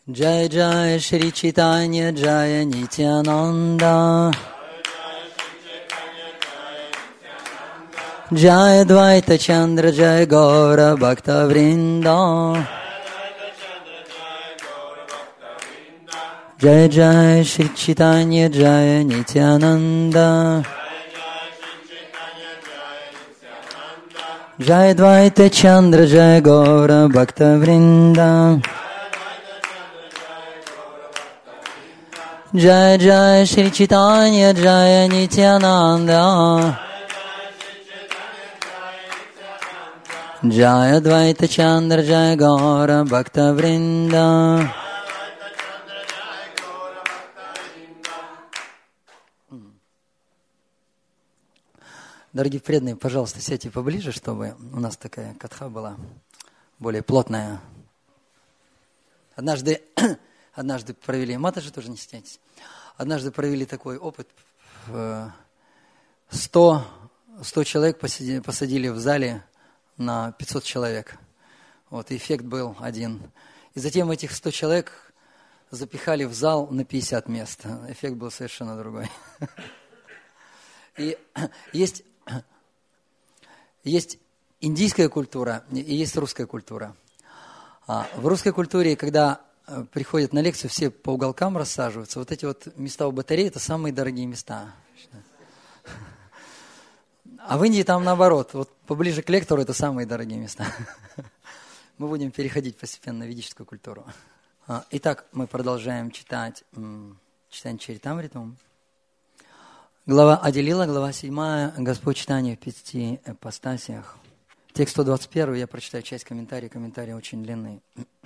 Jai Jai Shri Chaitanya Jaya Nityananda Jai Dvaita Chandra Jai Gaura Bhakta Vrinda Jai Jai Shri Chaitanya Jaya Nityananda Jai Dvaita Chandra Jai Gaura Bhakta Vrinda Jai Jai Shri Chaitanya Jaya Nityananda Jai Advaita Chandra Jai Gaura Bhakta Vrinda. Дорогие преданные, пожалуйста, сядьте поближе, чтобы у нас такая катха была более плотная. Однажды провели, Матаджи тоже не стесняйтесь, однажды провели такой опыт, 100 человек посадили в зале на 500 человек. Вот, эффект был один. И затем этих 100 человек запихали в зал на 50 мест. Эффект был совершенно другой. И есть индийская культура и есть русская культура. В русской культуре, когда приходят на лекцию, все по уголкам рассаживаются. Вот эти вот места у батареи – это самые дорогие места. А в Индии там наоборот. Вот поближе к лектору – это самые дорогие места. Мы будем переходить постепенно в ведическую культуру. Итак, мы продолжаем читать читание Чаритамриту. Глава Ади-лила, глава 7, Господь читание в 5 ипостасиях. Текст 121, я прочитаю часть комментария. Комментарий очень длинный.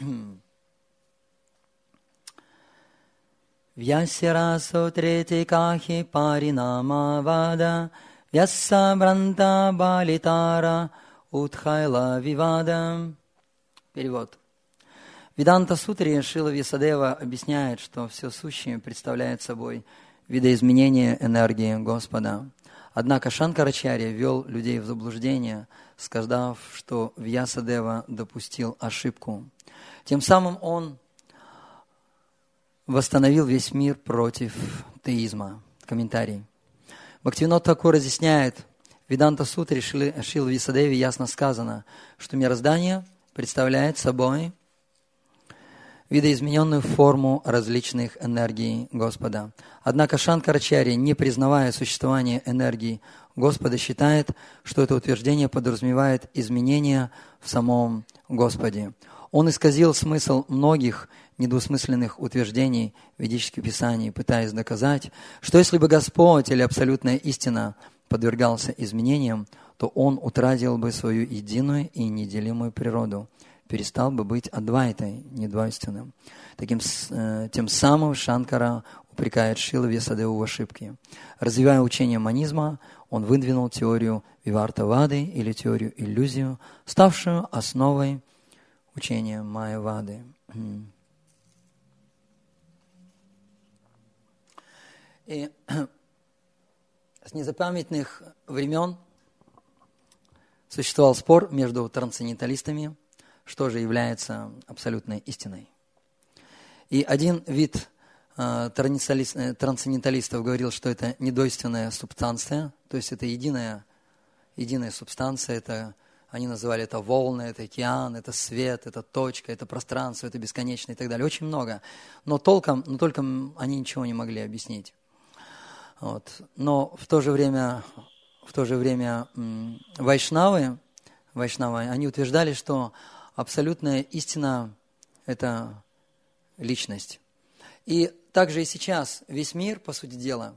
Вьясира сутрети кахи паринама вада Вьяса бранта балитара утхайла вивада. Перевод. В Веданта-сутре Шрила Вьясадева объясняет, что все сущее представляет собой видоизменение энергии Господа. Однако Шанкарачарья ввел людей в заблуждение, сказав, что Вьясадева допустил ошибку. Тем самым он восстановил весь мир против теизма. Комментарий. Бхактивинод Тхакур разъясняет, в Веданта-сутре Шрила Вьясадеве ясно сказано, что мироздание представляет собой видоизмененную форму различных энергий Господа. Однако Шанкарачарья, не признавая существование энергии Господа, считает, что это утверждение подразумевает изменения в самом Господе. Он исказил смысл многих недвусмысленных утверждений в ведических писаниях, пытаясь доказать, что если бы Господь или абсолютная истина подвергался изменениям, то Он утратил бы свою единую и неделимую природу, перестал бы быть адвайтой, недвойственным. Тем самым Шанкара упрекает Шрилу Вьясадеву в ошибке. Развивая учение манизма, он выдвинул теорию Вивартавады или теорию иллюзию, ставшую основой учения Майявады. И с незапамятных времен существовал спор между трансценденталистами, что же является абсолютной истиной. И один вид трансценденталистов говорил, что это недвойственная субстанция, то есть это единая субстанция, это, они называли это волны, это океан, это свет, это точка, это пространство, это бесконечно и так далее. Очень много. Но толком они ничего не могли объяснить. Вот. Но в то же время вайшнавы, они утверждали, что абсолютная истина – это личность. И также и сейчас весь мир, по сути дела,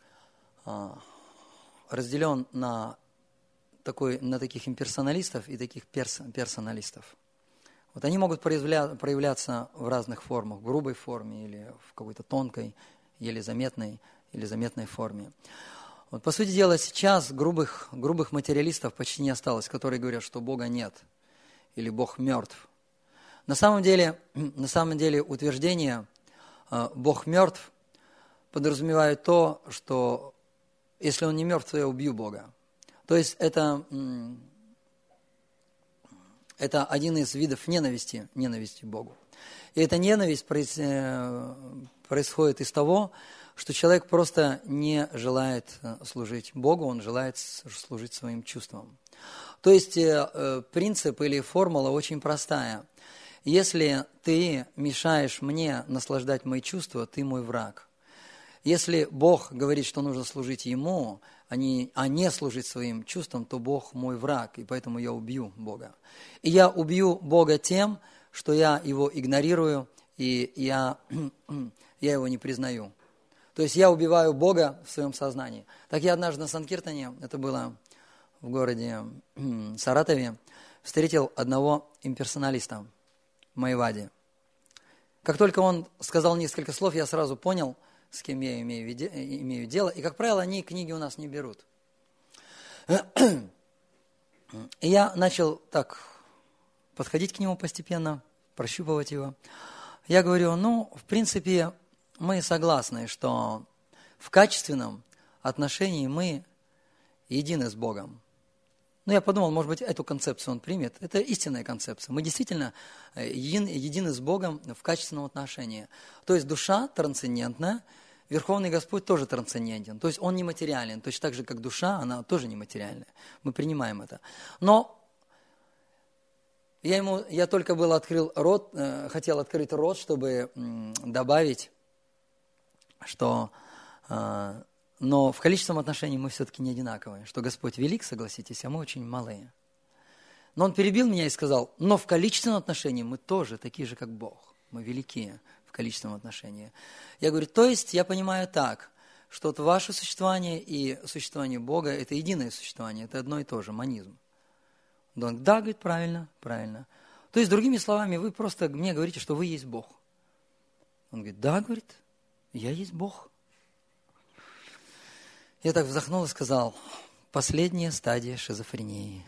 разделен на таких имперсоналистов и таких персоналистов. Вот они могут проявляться в разных формах, в грубой форме или в какой-то тонкой, еле заметной форме. Вот, по сути дела, сейчас грубых материалистов почти не осталось, которые говорят, что Бога нет или Бог мертв. На самом деле утверждение «Бог мертв» подразумевает то, что если Он не мертв, то я убью Бога. То есть это один из видов ненависти к Богу. И эта ненависть происходит из того, что человек просто не желает служить Богу, он желает служить своим чувствам. То есть принцип или формула очень простая. Если ты мешаешь мне наслаждать мои чувства, ты мой враг. Если Бог говорит, что нужно служить Ему, а не служить своим чувствам, то Бог мой враг, и поэтому я убью Бога. И я убью Бога тем, что я Его игнорирую, и я Его не признаю. То есть я убиваю Бога в своем сознании. Так я однажды на Санкиртане, это было в городе Саратове, встретил одного имперсоналиста, Майявади. Как только он сказал несколько слов, я сразу понял, с кем я имею дело. И, как правило, они книги у нас не берут. И я начал так подходить к нему постепенно, прощупывать его. Я говорю, в принципе, мы согласны, что в качественном отношении мы едины с Богом. Я подумал, может быть, эту концепцию он примет. Это истинная концепция. Мы действительно едины с Богом в качественном отношении. То есть душа трансцендентна, Верховный Господь тоже трансцендентен. То есть Он нематериален. Точно так же, как душа, она тоже нематериальная. Мы принимаем это. Но я только был открыл рот, хотел открыть рот, чтобы добавить, что... Но в количественном отношении мы все-таки не одинаковые, что Господь велик, согласитесь, а мы очень малые. Но Он перебил меня и сказал, но в количественном отношении мы тоже такие же, как Бог. Мы великие в количественном отношении. Я говорю, то есть я понимаю так, что ваше существование и существование Бога – это единое существование, это одно и то же, монизм. Он, да, говорит, правильно. То есть, другими словами, вы просто мне говорите, что вы есть Бог. Он говорит, да, говорит, я есть Бог. Я так вздохнул и сказал, последняя стадия шизофрении.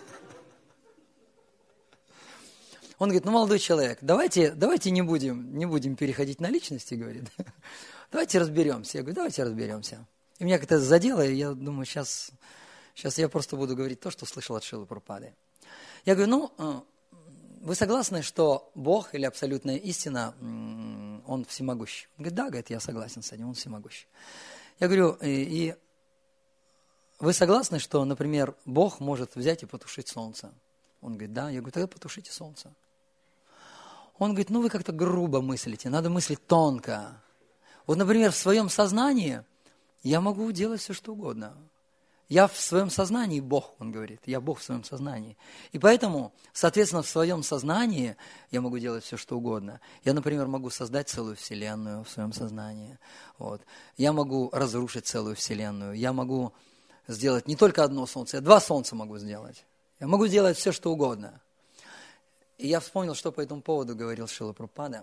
Он говорит, молодой человек, давайте не будем переходить на личности, говорит. Давайте разберемся. Я говорю, давайте разберемся. И меня как-то задело, и я думаю, сейчас я просто буду говорить то, что слышал от Шрилы Прабхупады. Я говорю, вы согласны, что Бог или абсолютная истина, Он всемогущий? Он говорит, да, говорит, я согласен с этим, Он всемогущий. Я говорю, и вы согласны, что, например, Бог может взять и потушить солнце? Он говорит, да. Я говорю, тогда потушите солнце. Он говорит, вы как-то грубо мыслите, надо мыслить тонко. Вот, например, в своем сознании я могу делать все, что угодно. Я в своем сознании Бог, он говорит, я Бог в своем сознании. И поэтому, соответственно, в своем сознании я могу делать все, что угодно. Я, например, могу создать целую вселенную в своем сознании. Вот. Я могу разрушить целую вселенную. Я могу сделать не только одно солнце, я 2 солнца могу сделать. Я могу делать все, что угодно. И я вспомнил, что по этому поводу говорил Шрила Прабхупада.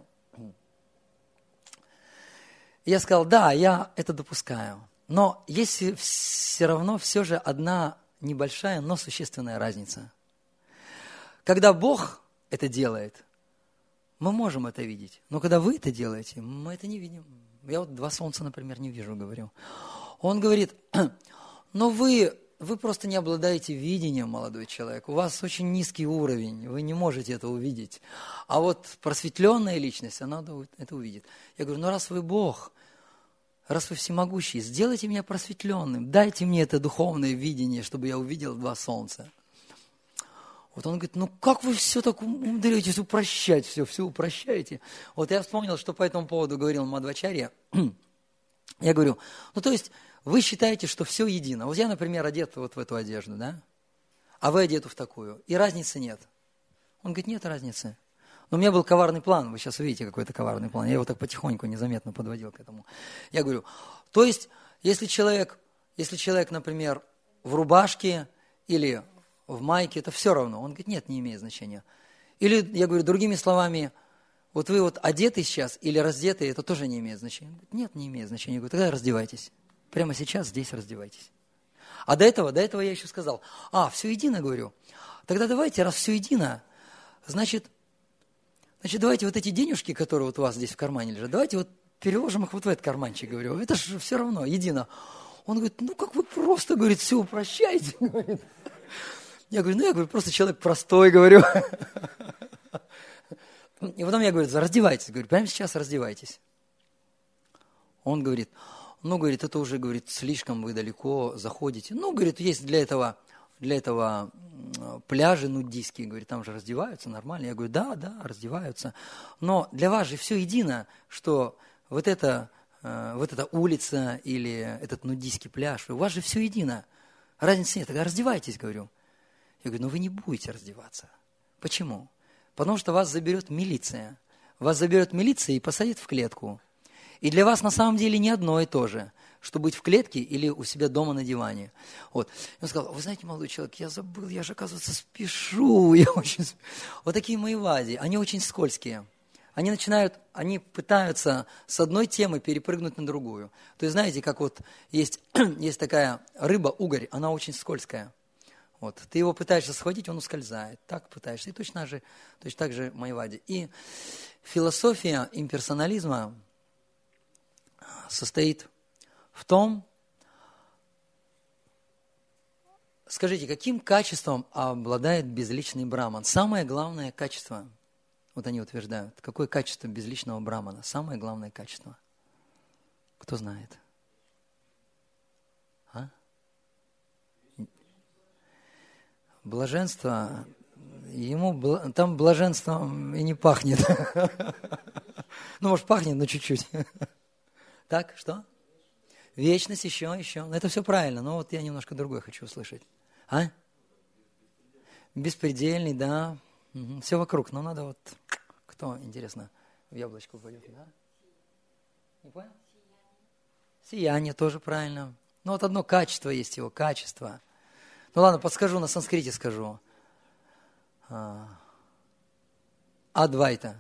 И я сказал, да, я это допускаю. Но есть все равно все же одна небольшая, но существенная разница. Когда Бог это делает, мы можем это видеть. Но когда вы это делаете, мы это не видим. Я вот 2 солнца, например, не вижу, говорю. Он говорит, но вы просто не обладаете видением, молодой человек. У вас очень низкий уровень, вы не можете это увидеть. А вот просветленная личность, она это увидит. Я говорю, раз вы Бог, раз вы всемогущий, сделайте меня просветленным, дайте мне это духовное видение, чтобы я увидел 2 солнца. Вот он говорит, как вы все так умудряетесь упрощать, все упрощаете. Вот я вспомнил, что по этому поводу говорил Мадхвачарья. Я говорю, то есть вы считаете, что все едино. Вот я, например, одет вот в эту одежду, да? А вы одеты в такую. И разницы нет. Он говорит, нет разницы. Но у меня был коварный план, вы сейчас увидите какой-то коварный план. Я его так потихоньку, незаметно подводил к этому. Я говорю, то есть, если человек, например, в рубашке или в майке, это все равно. Он говорит, нет, не имеет значения. Или, я говорю, другими словами, вот вы вот одеты сейчас или раздеты, это тоже не имеет значения. Он говорит, нет, не имеет значения. Я говорю, тогда раздевайтесь. Прямо сейчас здесь раздевайтесь. А до этого я еще сказал, все едино, говорю. Тогда давайте, раз все едино, значит, давайте вот эти денежки, которые вот у вас здесь в кармане лежат, давайте вот переложим их вот в этот карманчик, говорю. Это же все равно, едино. Он говорит, как вы просто, говорит, все упрощаете, говорит. Я говорю, просто человек простой, говорю. И потом я говорю, раздевайтесь. Говорю, прямо сейчас раздевайтесь. Он говорит, ну, говорит, это уже, говорит, слишком вы далеко заходите. Ну, говорит, есть для этого пляжи нудистские, говорит, там же раздеваются нормально. Я говорю, да, раздеваются. Но для вас же все едино, что вот эта улица или этот нудистский пляж, у вас же все едино. Разницы нет, тогда раздевайтесь, говорю. Я говорю, ну вы не будете раздеваться. Почему? Потому что вас заберет милиция. Вас заберет милиция и посадит в клетку. И для вас на самом деле не одно и то же, что быть в клетке или у себя дома на диване. Вот. И он сказал, вы знаете, молодой человек, я забыл, я же, оказывается, спешу. Вот такие мои вади, они очень скользкие. Они пытаются с одной темы перепрыгнуть на другую. То есть, знаете, как вот есть такая рыба, угорь, она очень скользкая. Вот. Ты его пытаешься схватить, он ускользает. Так пытаешься. И точно так же майвади. И философия имперсонализма состоит в том, скажите, каким качеством обладает безличный браман? Самое главное качество, вот они утверждают, какое качество безличного брамана? Самое главное качество. Кто знает? Блаженство, там блаженством и не пахнет. Ну, может, пахнет, но чуть-чуть. Так, что? Вечность еще. Это все правильно, но вот я немножко другое хочу услышать. Беспредельный, да. Все вокруг, но надо вот... Кто, интересно, в яблочко упадет, да? Не понял? Сияние тоже правильно. Но вот одно качество есть его, качество. Ну ладно, подскажу, на санскрите скажу. Адвайта.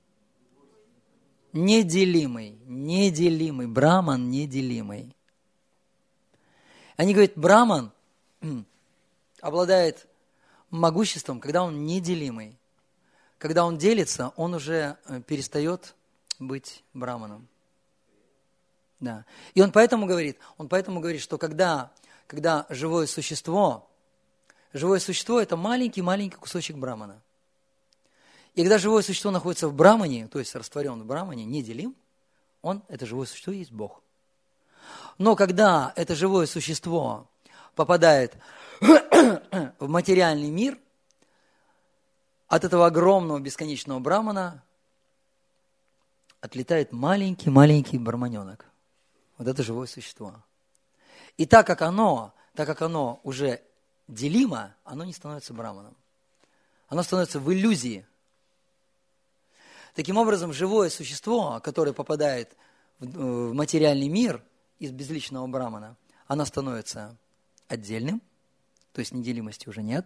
Неделимый, браман неделимый. Они говорят, браман обладает могуществом, когда он неделимый. Когда он делится, он уже перестает быть браманом. Да. И он поэтому говорит, что когда живое существо это маленький кусочек брамана. И когда живое существо находится в брамане, то есть растворен в брамане, неделим, это живое существо есть Бог. Но когда это живое существо попадает в материальный мир, от этого огромного бесконечного брамана отлетает маленький браманенок. Вот это живое существо. И так как оно уже делимо, оно не становится браманом. Оно становится в иллюзии. Таким образом, живое существо, которое попадает в материальный мир из безличного брамана, оно становится отдельным, то есть неделимости уже нет.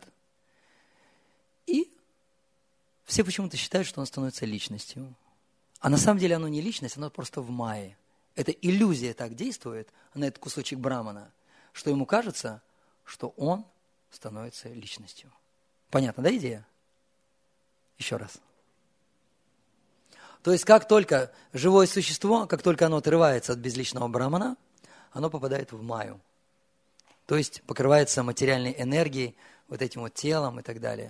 И все почему-то считают, что оно становится личностью. А на самом деле оно не личность, оно просто в майе. Эта иллюзия так действует на этот кусочек брамана, что ему кажется, что он становится личностью. Понятно, да, идея? Еще раз. То есть, как только живое существо, как только оно отрывается от безличного брамана, оно попадает в майю. То есть, покрывается материальной энергией, вот этим вот телом и так далее.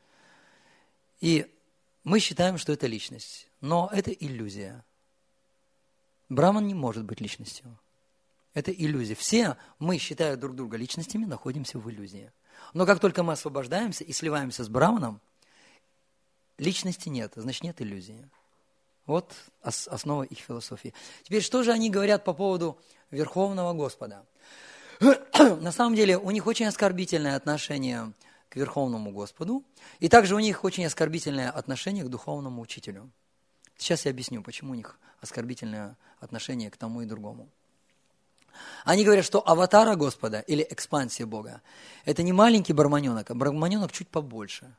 И мы считаем, что это личность. Но это иллюзия. Браман не может быть личностью. Это иллюзия. Все мы, считая друг друга личностями, находимся в иллюзии. Но как только мы освобождаемся и сливаемся с браманом, личности нет, значит нет иллюзии. Вот основа их философии. Теперь, что же они говорят по поводу Верховного Господа? На самом деле, у них очень оскорбительное отношение к Верховному Господу, и также у них очень оскорбительное отношение к духовному учителю. Сейчас я объясню, почему у них оскорбительное отношение к тому и другому. Они говорят, что аватара Господа или экспансия Бога – это не маленький браманенок, а браманенок чуть побольше.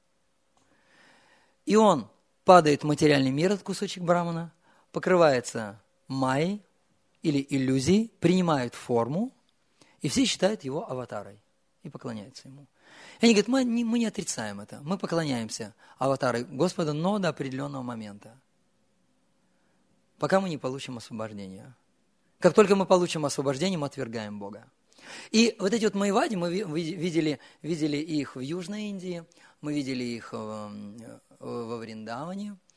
И он падает в материальный мир, этот кусочек брамана, покрывается майей или иллюзией, принимает форму, и все считают его аватарой и поклоняются ему. И они говорят, мы не отрицаем это, мы поклоняемся аватару Господа, но до определенного момента, пока мы не получим освобождение. Как только мы получим освобождение, мы отвергаем Бога. И вот эти вот майвади, мы видели их в Южной Индии, мы видели их во Вриндаване,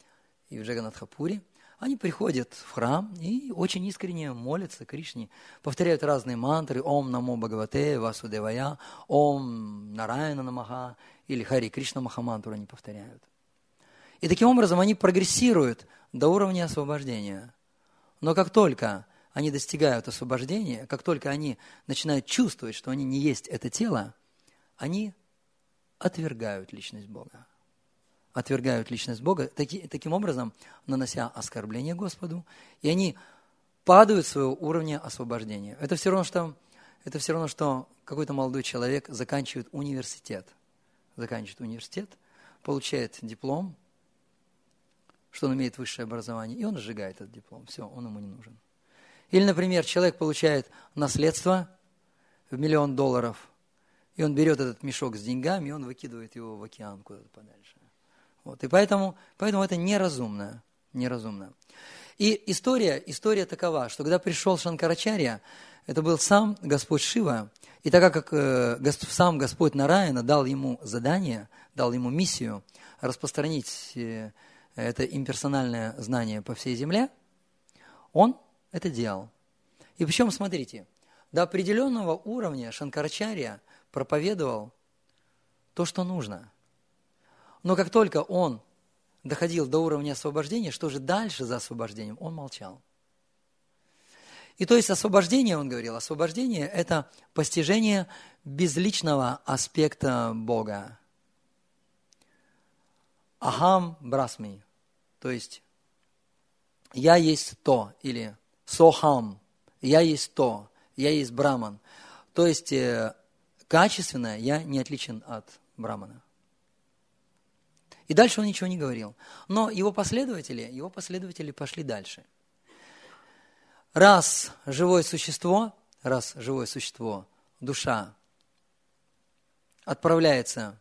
и в Джаганатхапуре, они приходят в храм и очень искренне молятся Кришне, повторяют разные мантры: Ом Намо Бхагавате Васудевая, Ом Нараяна Намаха, или Хари Кришна Махамантру они повторяют. И таким образом они прогрессируют до уровня освобождения. Но как только они достигают освобождения, как только они начинают чувствовать, что они не есть это тело, они отвергают личность Бога. Отвергают личность Бога, таким образом нанося оскорбление Господу, и они падают с своего уровня освобождения. Это все равно, что какой-то молодой человек заканчивает университет, получает диплом, что он имеет высшее образование, и он сжигает этот диплом. Все, он ему не нужен. Или, например, человек получает наследство в $1 миллион, и он берет этот мешок с деньгами, и он выкидывает его в океан куда-то подальше. Вот. И поэтому это неразумно. И история такова, что когда пришел Шанкарачарья, это был сам Господь Шива, и так как сам Господь Нараяна дал ему задание, дал ему миссию распространить это имперсональное знание по всей земле, он это делал. И причем, смотрите, до определенного уровня Шанкарачарья проповедовал то, что нужно. Но как только он доходил до уровня освобождения, что же дальше за освобождением, он молчал. И то есть освобождение, он говорил, освобождение – это постижение безличного аспекта Бога. Ахам брасми, то есть я есть то, или сохам, я есть то, я есть браман. То есть качественно я не отличен от брамана. И дальше он ничего не говорил. Но его последователи пошли дальше. Раз живое существо, душа, отправляется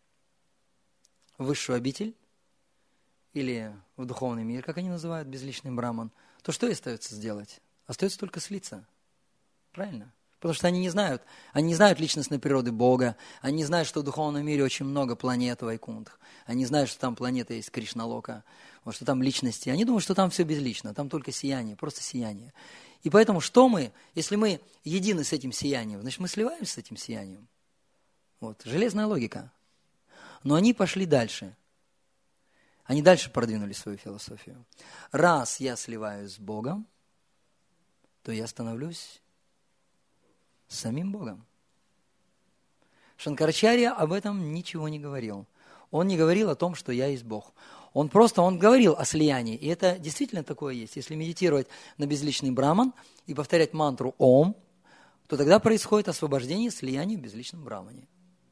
в высшую обитель или в духовный мир, как они называют, безличный браман, то что ей остается сделать? Остается только слиться. Правильно? Потому что они не знают личностной природы Бога, они не знают, что в духовном мире очень много планет Вайкунтх, они не знают, что там планета есть Кришналока, вот, что там личности. Они думают, что там все безлично, там только сияние, просто сияние. И поэтому если мы едины с этим сиянием, значит, мы сливаемся с этим сиянием. Вот, железная логика. Но они пошли дальше. Они дальше продвинули свою философию. Раз я сливаюсь с Богом, то я становлюсь с самим Богом. Шанкарачарья об этом ничего не говорил. Он не говорил о том, что я есть Бог. Он говорил о слиянии, и это действительно такое есть. Если медитировать на безличный браман и повторять мантру Ом, то тогда происходит освобождение, слияние в безличном брамане.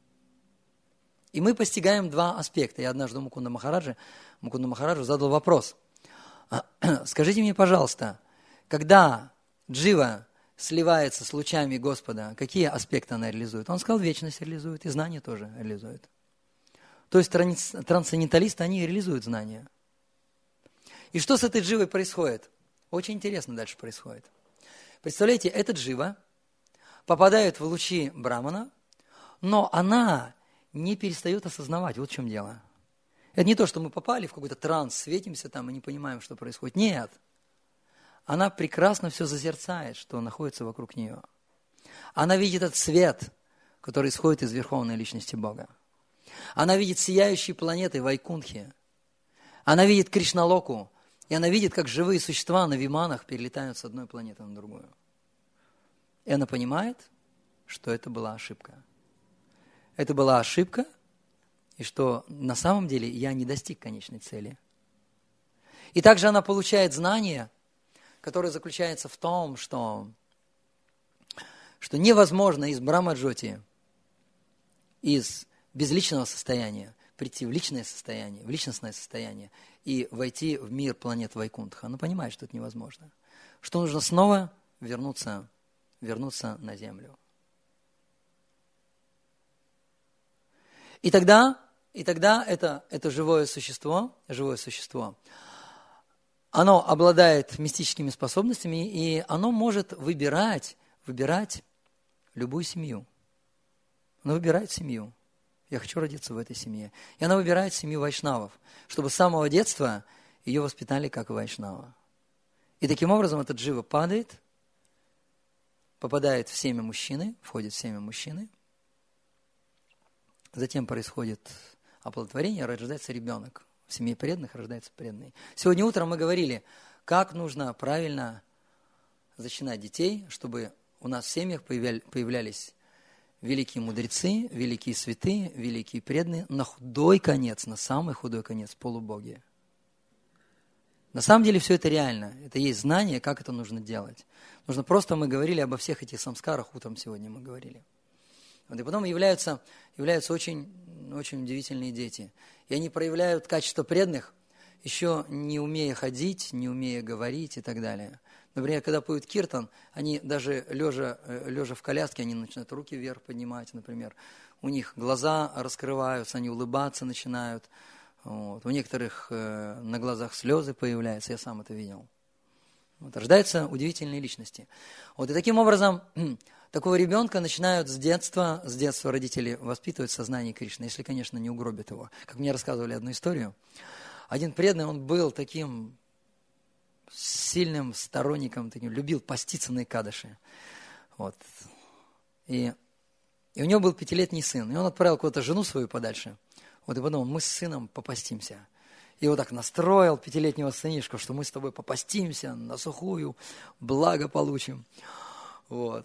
И мы постигаем два аспекта. Я однажды Мукунда Махараджу задал вопрос. Скажите мне, пожалуйста, когда джива сливается с лучами Господа, какие аспекты она реализует? Он сказал, вечность реализует, и знание тоже реализует. То есть трансценденталисты, они реализуют знания. И что с этой дживой происходит? Очень интересно дальше происходит. Представляете, эта джива попадает в лучи брамана, но она не перестает осознавать. Вот в чем дело. Это не то, что мы попали в какой-то транс, светимся там и не понимаем, что происходит. Нет. Она прекрасно все созерцает, что находится вокруг нее. Она видит этот свет, который исходит из Верховной Личности Бога. Она видит сияющие планеты Вайкунтхи. Она видит Кришналоку. И она видит, как живые существа на виманах перелетают с одной планеты на другую. И она понимает, что это была ошибка. Это была ошибка, и что на самом деле я не достиг конечной цели. И также она получает знание, которое заключается в том, что невозможно из Брамаджоти, из безличного состояния прийти в личное состояние, в личностное состояние и войти в мир планет Вайкунтха. Она понимает, что это невозможно. Что нужно снова вернуться на Землю. И тогда это живое существо, оно обладает мистическими способностями, и оно может выбирать любую семью. Оно выбирает семью. Я хочу родиться в этой семье. И она выбирает семью вайшнавов, чтобы с самого детства ее воспитали как вайшнава. И таким образом этот джива падает, попадает в семя мужчины, входит в семя мужчины. Затем происходит оплодотворение, рождается ребенок. В семье преданных рождается преданный. Сегодня утром мы говорили, как нужно правильно зачинать детей, чтобы у нас в семьях появлялись великие мудрецы, великие святые, великие преданные, на худой конец, на самый худой конец, полубоги. На самом деле все это реально. Это есть знание, как это нужно делать. Нужно просто, мы говорили обо всех этих самскарах, утром сегодня мы говорили. Вот, и потом являются очень, очень удивительные дети. И они проявляют качество преданных, еще не умея ходить, не умея говорить и так далее. Например, когда поют киртан, они даже лежа в коляске, они начинают руки вверх поднимать, например. У них глаза раскрываются, они улыбаться начинают. Вот. У некоторых на глазах слезы появляются, я сам это видел. Вот. Рождаются удивительные личности. Вот. И таким образом, такого ребенка начинают с детства родители воспитывать в сознании Кришны, если, конечно, не угробят его. Как мне рассказывали одну историю. Один преданный, он был таким сильным сторонником, таким, любил поститься на Экадаши. Вот. И у него был 5-летний сын, и он отправил куда-то жену свою подальше. Вот и подумал, мы с сыном попастимся. И вот так настроил 5-летнего сынишку, что мы с тобой попастимся на сухую, благо получим. Вот.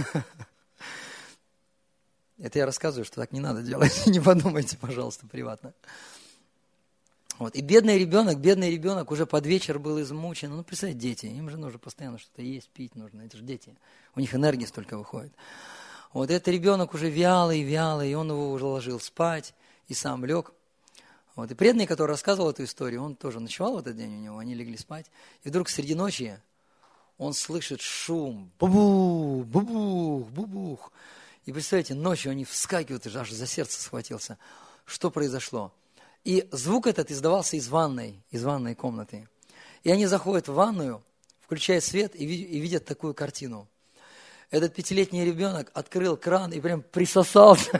Это я рассказываю, что так не надо делать. Не подумайте, пожалуйста, приватно. Вот. И бедный ребенок уже под вечер был измучен. Ну, представьте, дети, им же нужно постоянно что-то есть, пить нужно. Это же дети. У них энергии столько выходит. Вот этот ребенок уже вялый, и он его уже ложил спать, и сам лег. Вот. И преданный, который рассказывал эту историю, он тоже ночевал в этот день у него, они легли спать. И вдруг среди ночи он слышит шум, бубух, бубух, бубух. И представляете, ночью они вскакивают, аж за сердце схватился. Что произошло? И звук этот издавался из ванной комнаты. И они заходят в ванную, включают свет и видят такую картину. Этот 5-летний ребенок открыл кран и прям присосался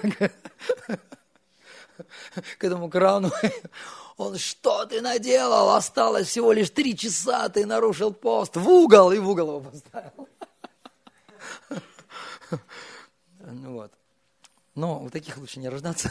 к этому крану. Он, что ты наделал? Осталось всего лишь 3 часа, ты нарушил пост. В угол его поставил. Вот. Но у таких лучше не рождаться.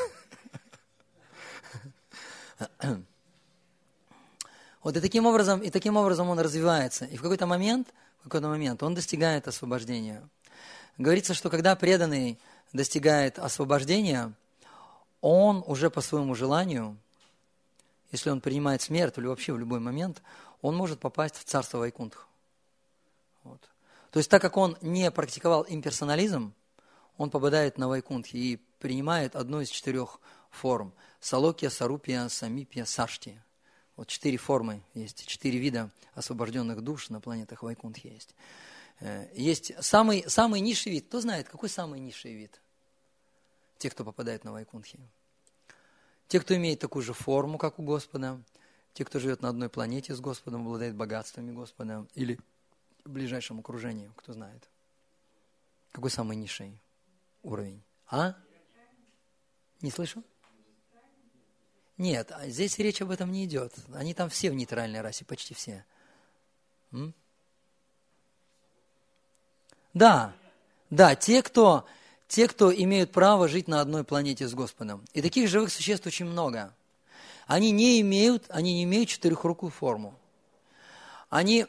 Вот и таким образом он развивается. И в какой-то момент он достигает освобождения. Говорится, что когда преданный достигает освобождения, он уже по своему желанию, если он принимает смерть или вообще в любой момент, он может попасть в царство Вайкунтха. Вот. То есть, так как он не практиковал имперсонализм, он попадает на Вайкунтхи и принимает одну из 4 форм. Салокья, Сарупья, Самипья, Сашти. Вот 4 формы есть, 4 вида освобожденных душ на планетах Вайкунтхи есть. Есть самый низший вид. Кто знает, какой самый низший вид? Те, кто попадает на Вайкунтхи. Те, кто имеет такую же форму, как у Господа. Те, кто живет на одной планете с Господом, обладает богатствами Господа. Или в ближайшем окружении, кто знает. Какой самый низший уровень? А? Не слышу? Нет, здесь речь об этом не идет. Они там все в нейтральной расе, почти все. Да, те, кто имеют право жить на одной планете с Господом. И таких живых существ очень много. Они не имеют 4-рукую форму. Они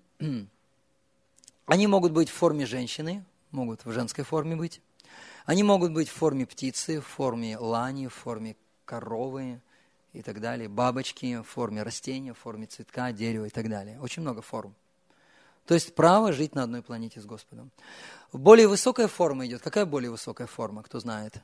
могут быть в форме женщины, могут в женской форме быть. Они могут быть в форме птицы, в форме лани, в форме коровы и так далее, бабочки, в форме растения, в форме цветка, дерева и так далее. Очень много форм. То есть право жить на одной планете с Господом. Более высокая форма идет. Какая более высокая форма, кто знает?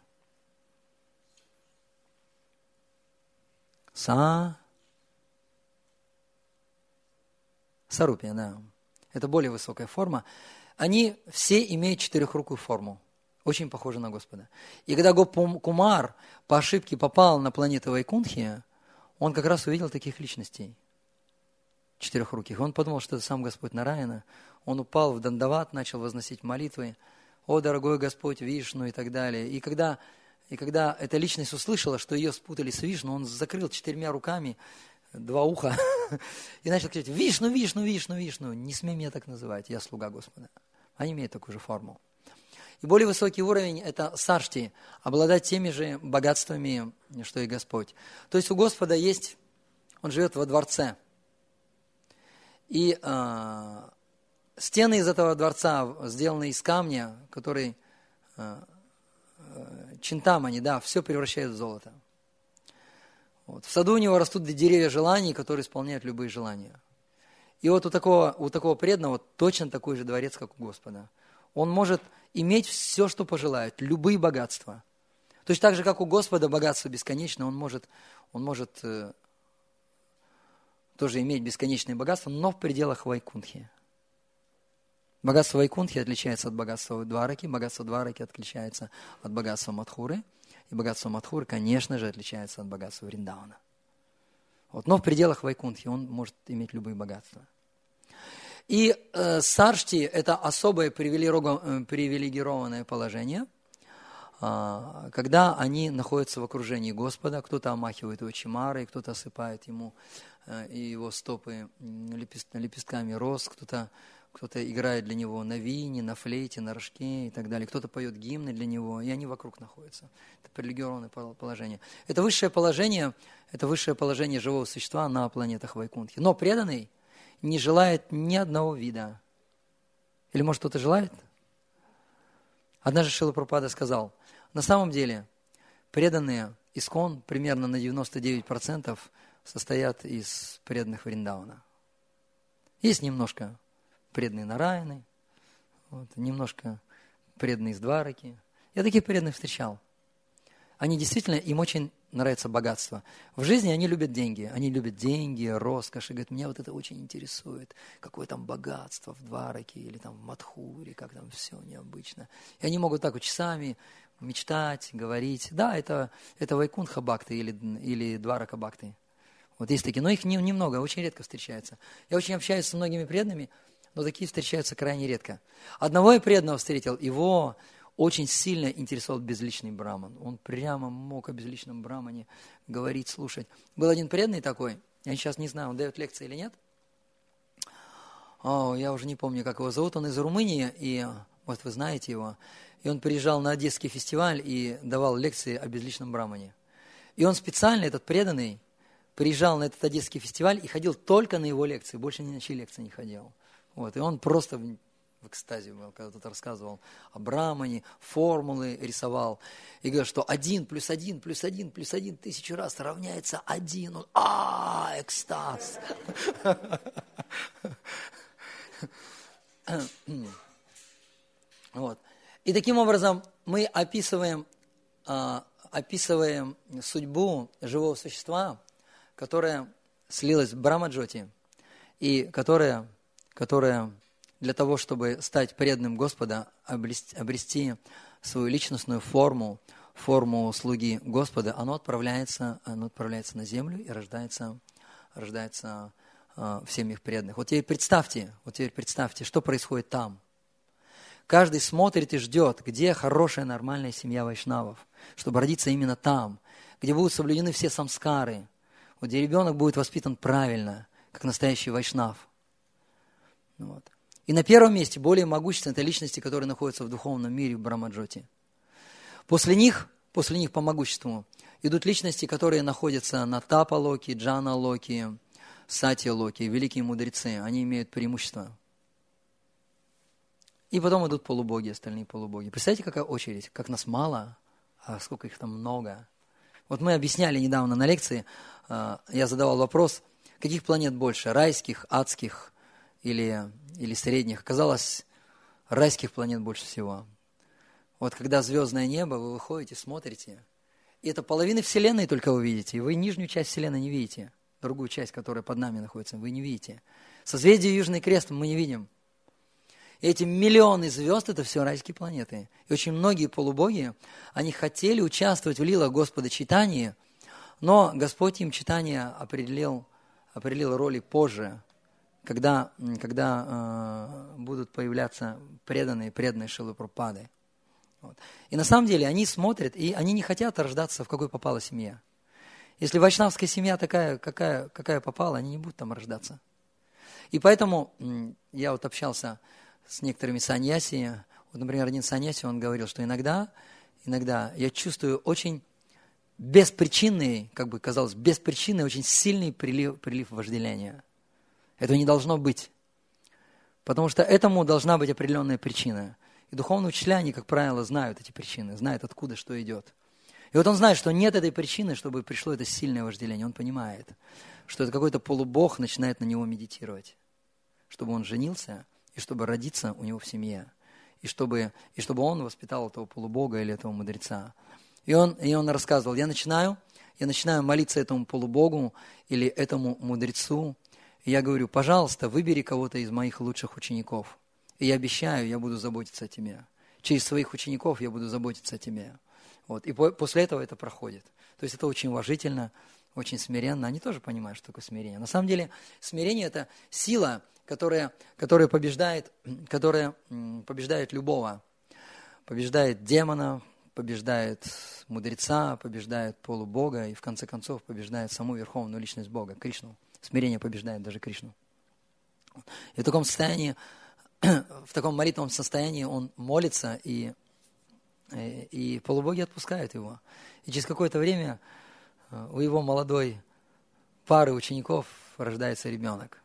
Сарупья, да. Это более высокая форма. Они все имеют 4-рукую форму. Очень похожи на Господа. И когда Гопкумар по ошибке попал на планету Вайкунтхи, он как раз увидел таких личностей. 4-руких. Он подумал, что это сам Господь Нараяна. Он упал в дандават, начал возносить молитвы. «О, дорогой Господь Вишну» и так далее. И когда эта личность услышала, что ее спутали с Вишну, он закрыл 4 руками два уха, и начал кричать: Вишну, Вишну, Вишну, Вишну, не смей меня так называть, я слуга Господа. Они имеют такую же форму. И более высокий уровень – это сашти, обладать теми же богатствами, что и Господь. То есть у Господа есть, Он живет во дворце. И стены из этого дворца сделаны из камня, который чинтамани, да, все превращает в золото. Вот. В саду у него растут деревья желаний, которые исполняют любые желания. И вот у такого преданного точно такой же дворец, как у Господа. Он может иметь все, что пожелает, любые богатства. Точно так же, как у Господа богатство бесконечно, он может тоже иметь бесконечные богатства, но в пределах Вайкунтхи. Богатство Вайкунтхи отличается от богатства Двараки, богатство Двараки отличается от богатства Мадхуры, и богатство Мадхуры, конечно же, отличается от богатства Вриндавана. Вот. Но в пределах Вайкунтхи он может иметь любые богатства. И саршти – это особое привилегированное положение, когда они находятся в окружении Господа, кто-то омахивает его чимарой, кто-то осыпает ему и его стопы лепестками роз, кто-то играет для него на вине, на флейте, на рожке и так далее, кто-то поет гимны для него, и они вокруг находятся. Это привилегированное положение. Это высшее положение живого существа на планетах Вайкунтхи. Но преданный не желает ни одного вида. Или, может, кто-то желает? Однажды Шрила Прабхупада сказал, на самом деле преданные Искон примерно на 99% состоят из преданных Вриндавана. Есть немножко преданные Нараяны, немножко преданные из Двараки. Я таких преданных встречал. Они действительно, им очень нравится богатство. В жизни они любят деньги, роскошь. И говорят, меня вот это очень интересует. Какое там богатство в Двараке или там в Мадхуре, как там все необычно. И они могут так вот часами мечтать, говорить. Да, это Вайкунтха Бхакти или Дварака Бхакти. Вот есть такие, но их немного, очень редко встречается. Я очень общаюсь со многими преданными, но такие встречаются крайне редко. Одного я преданного встретил, его очень сильно интересовал безличный браман. Он прямо мог о безличном брамане говорить, слушать. Был один преданный такой, я сейчас не знаю, он дает лекции или нет. Я уже не помню, как его зовут. Он из Румынии, и вот вы знаете его. И он приезжал на Одесский фестиваль и давал лекции о безличном брамане. И он специально, этот преданный, приезжал на этот Одесский фестиваль и ходил только на его лекции, больше ни на чьи лекции не ходил. Вот, и он просто в экстазе был, когда тут рассказывал о брамане, формулы рисовал. И говорил, что 1 + 1 + 1 + 1 1000 раз равняется 1. Он, экстаз! Вот. И таким образом мы описываем судьбу живого существа, которая слилась в Брамаджоти, и которая для того, чтобы стать преданным Господа, обрести свою личностную форму слуги Господа, оно отправляется на землю и рождается всеми их преданных. Вот теперь представьте, что происходит там. Каждый смотрит и ждет, где хорошая, нормальная семья вайшнавов, чтобы родиться именно там, где будут соблюдены все самскары, вот, где ребенок будет воспитан правильно, как настоящий вайшнав. Вот. И на первом месте более могущественные это личности, которые находятся в духовном мире в Брамаджоти. После них по могуществу идут личности, которые находятся на Тапа-локе, Джана-локе, Сати-локе, великие мудрецы, они имеют преимущество. И потом идут полубоги, остальные полубоги. Представляете, какая очередь, как нас мало, а сколько их там много. Вот мы объясняли недавно на лекции, я задавал вопрос, каких планет больше, райских, адских или средних. Оказалось, райских планет больше всего. Вот когда звездное небо, вы выходите, смотрите, и это половина Вселенной только вы видите, и вы нижнюю часть Вселенной не видите, другую часть, которая под нами находится, вы не видите. Созвездие Южный Крест мы не видим. И эти миллионы звезд – это все райские планеты. И очень многие полубоги, они хотели участвовать в лилах Господа Чайтаньи, но Господь им читание определил роли позже, когда будут появляться преданные Шрилы Прабхупады. Вот. И на самом деле они смотрят, и они не хотят рождаться в какой попала семье. Если вайшнавская семья такая, какая попала, они не будут там рождаться. И поэтому я вот общался с некоторыми саньяси. Вот, например, один саньяси, он говорил, что иногда я чувствую очень беспричинный, как бы казалось, беспричинный, очень сильный прилив вожделения. Этого не должно быть. Потому что этому должна быть определенная причина. И духовные учителя, они, как правило, знают эти причины, знают, откуда что идет. И вот он знает, что нет этой причины, чтобы пришло это сильное вожделение. Он понимает, что это какой-то полубог начинает на него медитировать, чтобы он женился и чтобы родиться у него в семье, и чтобы он воспитал этого полубога или этого мудреца. И он рассказывал, я начинаю молиться этому полубогу или этому мудрецу, и я говорю, пожалуйста, выбери кого-то из моих лучших учеников, и я обещаю, я буду заботиться о тебе. Через своих учеников я буду заботиться о тебе. Вот. И после этого это проходит. То есть это очень уважительно, очень смиренно. Они тоже понимают, что такое смирение. На самом деле смирение – это сила, которая побеждает любого. Побеждает демона, побеждает мудреца, побеждает полубога и в конце концов побеждает саму верховную личность Бога, Кришну. Смирение побеждает даже Кришну. И в таком состоянии, в таком молитвенном состоянии он молится, и полубоги отпускают его. И через какое-то время у его молодой пары учеников рождается ребенок.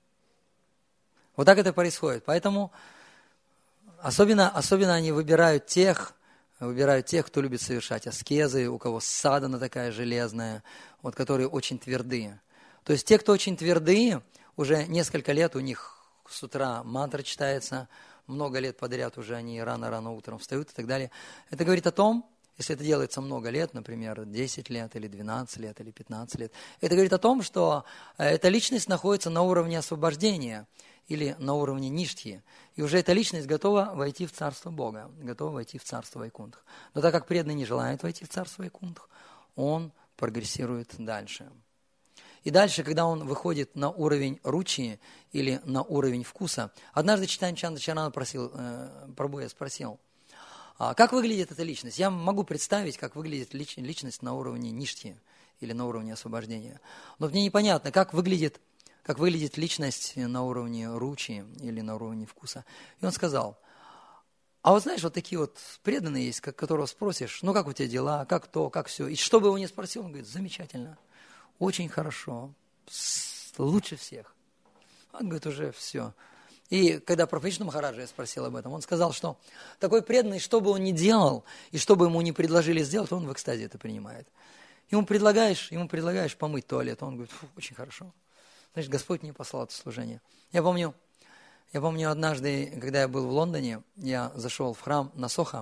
Вот так это происходит. Поэтому особенно они выбирают тех, кто любит совершать аскезы, у кого садхана такая железная, вот, которые очень твердые. То есть те, кто очень твердые, уже несколько лет у них с утра мантра читается, много лет подряд уже они рано-рано утром встают и так далее. Это говорит о том, если это делается много лет, например, 10 лет или 12 лет или 15 лет, это говорит о том, что эта личность находится на уровне освобождения или на уровне ништхи. И уже эта личность готова войти в Царство Бога, готова войти в Царство Вайкунтх. Но так как преданный не желает войти в Царство Вайкунтх, он прогрессирует дальше. И дальше, когда он выходит на уровень ручи или на уровень вкуса, однажды Чайтанья Чанда Чарана Прабху я спросил, как выглядит эта личность? Я могу представить, как выглядит личность на уровне ништхи или на уровне освобождения. Но мне непонятно, как выглядит личность на уровне ручи или на уровне вкуса. И он сказал, а вот знаешь, вот такие вот преданные есть, которого спросишь, ну как у тебя дела, как то, как все. И что бы его ни спросил, он говорит, замечательно. Очень хорошо, лучше всех. Он говорит, уже все. И когда про Вишну Махараджа я спросил об этом, он сказал, что такой преданный, что бы он ни делал, и что бы ему ни предложили сделать, он в экстазе это принимает. Ему предлагаешь помыть туалет, он говорит, очень хорошо. Значит, Господь мне послал это служение. Я помню однажды, когда я был в Лондоне, я зашел в храм на Сохо,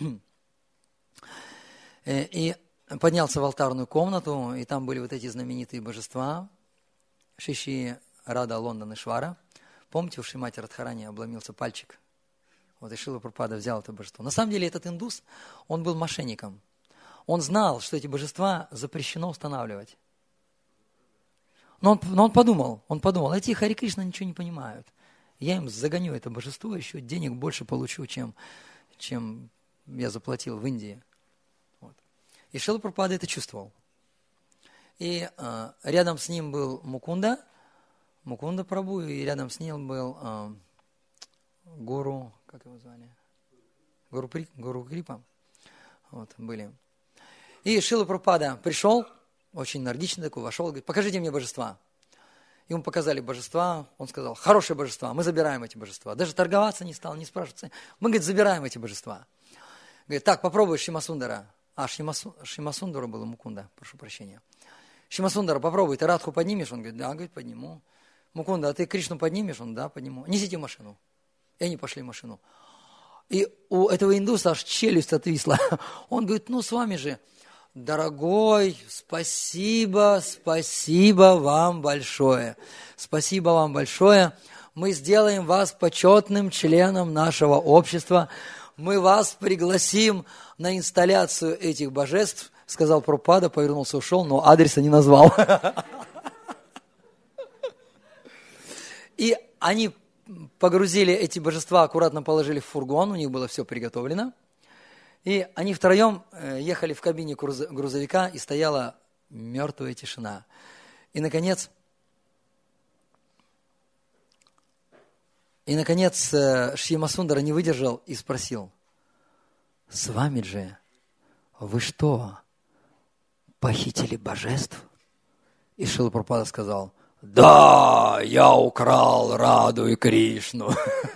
и поднялся в алтарную комнату, и там были вот эти знаменитые божества, Шиши Рада Лондонешвара. Помните, у Шримати Радхарани обломился пальчик? Вот и Шрила Прабхупада взял это божество. На самом деле этот индус, он был мошенником. Он знал, что эти божества запрещено устанавливать. Но он подумал, эти Хари Кришна ничего не понимают. Я им загоню это божество, еще денег больше получу, чем я заплатил в Индии. И Шрила Прабхупада это чувствовал. И рядом с ним был Мукунда Прабху, и рядом с ним был Гуру, как его звали? Гуру Крипа. Вот, были. И Шрила Прабхупада пришел, очень энергично такой, вошел, говорит, покажите мне божества. Ему показали божества, он сказал, хорошие божества, мы забираем эти божества. Даже торговаться не стал, не спрашиваться. Мы, говорит, забираем эти божества. Говорит, так, попробуй Шимасундара. Шимасундара был Мукунда, прошу прощения. Шимасундара, попробуй, ты Радху поднимешь? Он говорит, да, говорит, подниму. Мукунда, а ты Кришну поднимешь? Он, да, подниму. Несите машину. И они пошли в машину. И у этого индуса аж челюсть отвисла. Он говорит, ну с вами же, дорогой, спасибо вам большое. Спасибо вам большое. Мы сделаем вас почетным членом нашего общества. Мы вас пригласим на инсталляцию этих божеств, сказал Прабхупада, повернулся, ушел, но адреса не назвал. И они погрузили эти божества, аккуратно положили в фургон, у них было все приготовлено. И они втроем ехали в кабине грузовика, и стояла Мертвая тишина. И, наконец, Шьямасундара не выдержал и спросил: «Свамиджи, вы что, похитили божеств?» И Шрила Прабхупада сказал: «Да, я украл Раду и Кришну».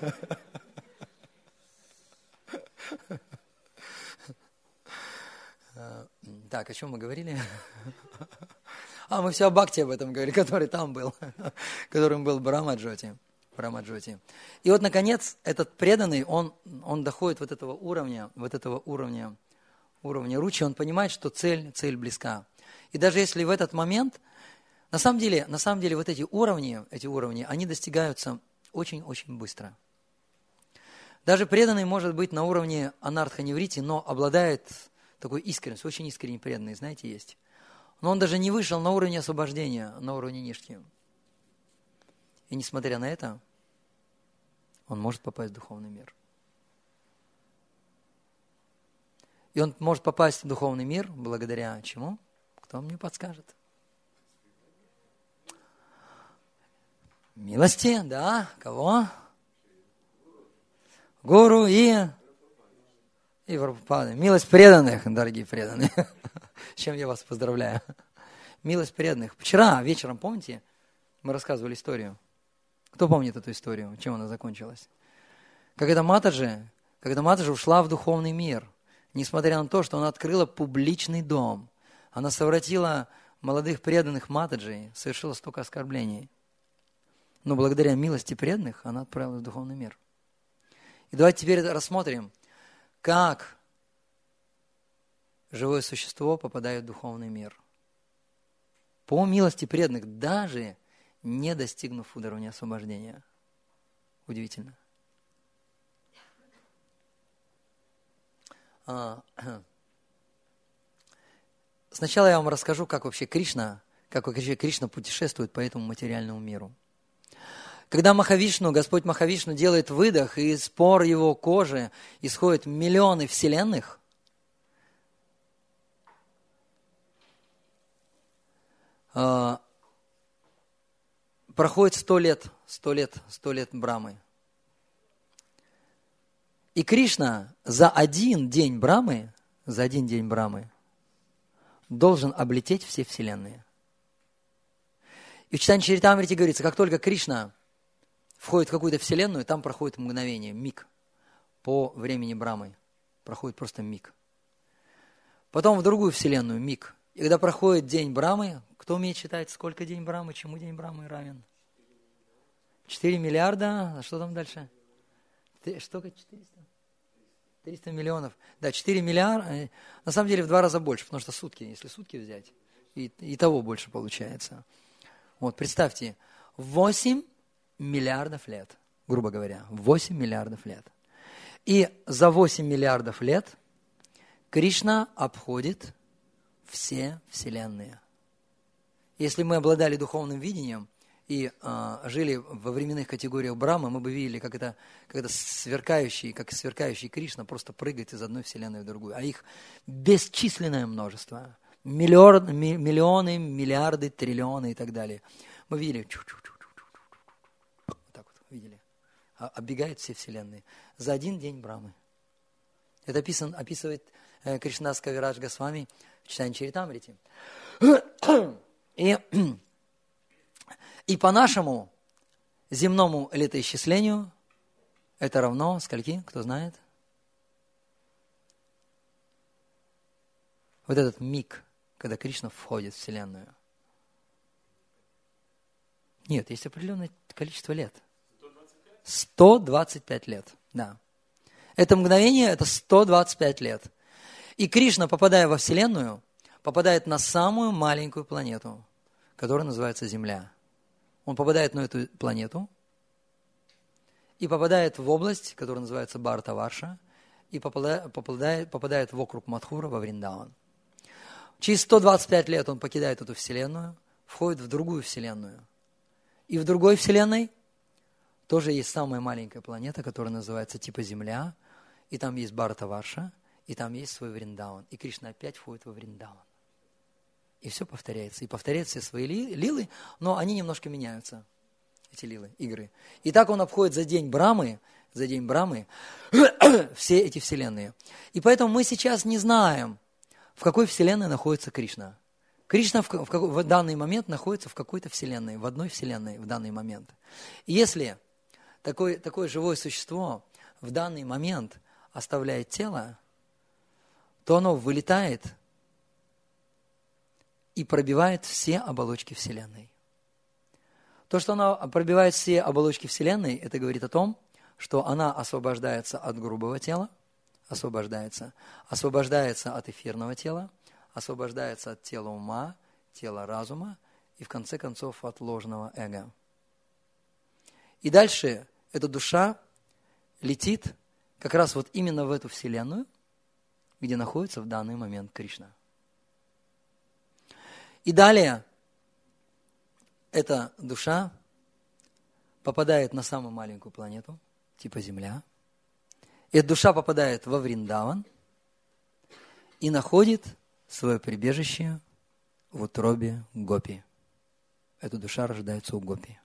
Так, о чем мы говорили? Мы все о Бхакти об этом говорили, который там был, которым был Брамаджоти. И вот, наконец, этот преданный, он доходит вот этого уровня ручи, он понимает, что цель близка. И даже если в этот момент, на самом деле вот эти уровни, они достигаются очень-очень быстро. Даже преданный может быть на уровне анартха-неврити, но обладает такой искренностью, очень искренне преданный, знаете, есть. Но он даже не вышел на уровень освобождения, на уровне нишки. И несмотря на это, он может попасть в духовный мир. И он может попасть в духовный мир благодаря чему? Кто мне подскажет? Милости, да. Кого? Гуру и Прабхупады. Милость преданных, дорогие преданные. С чем я вас поздравляю. Милость преданных. Вчера вечером, помните, мы рассказывали историю. Кто помнит эту историю? Чем она закончилась? Когда Матаджи ушла в духовный мир, несмотря на то, что она открыла публичный дом, она совратила молодых преданных Матаджи, совершила столько оскорблений. Но благодаря милости преданных она отправилась в духовный мир. И давайте теперь рассмотрим, как живое существо попадает в духовный мир. По милости преданных, даже не достигнув уровня освобождения. Удивительно. Сначала я вам расскажу, как вообще Кришна путешествует по этому материальному миру. Когда Господь Махавишну делает выдох, и из пор его кожи исходят миллионы вселенных, проходит 100 лет Брамы. И Кришна за один день Брамы должен облететь все вселенные. И в Чайтанья Чаритамрите говорится, как только Кришна входит в какую-то вселенную, там проходит мгновение, миг. По времени Брамы проходит просто миг. Потом в другую вселенную миг. И когда проходит день Брамы, кто умеет считать, сколько день Брамы, чему день Брамы равен? 4 миллиарда, а что там дальше? Что, 400? 300 миллионов. Да, 4 миллиарда, на самом деле в 2 раза больше, потому что сутки, если сутки взять, и того больше получается. Вот, представьте, 8 миллиардов лет, грубо говоря, 8 миллиардов лет. И за 8 миллиардов лет Кришна обходит все вселенные. Если мы обладали духовным видением и жили во временных категориях Брамы, мы бы видели, как это сверкающий Кришна просто прыгает из одной вселенной в другую. А их бесчисленное множество. Миллионы, миллиарды, триллионы и так далее. Мы видели, вот так вот видели, оббегают все вселенные. За один день Брамы. Это описывает Кришнадас Кавирадж Госвами в Чайтанья Чаритамрите. И по нашему земному летоисчислению это равно скольки? Кто знает? Вот этот миг, когда Кришна входит в Вселенную. Нет, есть определенное количество лет. 125 лет, да. Это мгновение, это 125 лет. И Кришна, попадая во Вселенную, попадает на самую маленькую планету, которая называется Земля. Он попадает на эту планету и попадает в область, которая называется Бхаратаварша, и попадает в округ Мадхура во Вриндаван. Через 125 лет он покидает эту вселенную, входит в другую вселенную. И в другой вселенной тоже есть самая маленькая планета, которая называется типа Земля, и там есть Бхаратаварша, и там есть свой Вриндаван. И Кришна опять входит во Вриндаван. И все повторяется. И повторяют все свои лилы, но они немножко меняются, эти лилы, игры. И так он обходит за день Брамы все эти вселенные. И поэтому мы сейчас не знаем, в какой вселенной находится Кришна. Кришна в данный момент находится в какой-то вселенной, в одной вселенной в данный момент. И если такое живое существо в данный момент оставляет тело, то оно вылетает и пробивает все оболочки вселенной. То, что она пробивает все оболочки вселенной, это говорит о том, что она освобождается от грубого тела, освобождается от эфирного тела, освобождается от тела ума, тела разума и, в конце концов, от ложного эго. И дальше эта душа летит как раз вот именно в эту вселенную, где находится в данный момент Кришна. И далее эта душа попадает на самую маленькую планету, типа Земля. Эта душа попадает во Вриндаван и находит свое прибежище в утробе Гопи. Эта душа рождается у Гопи.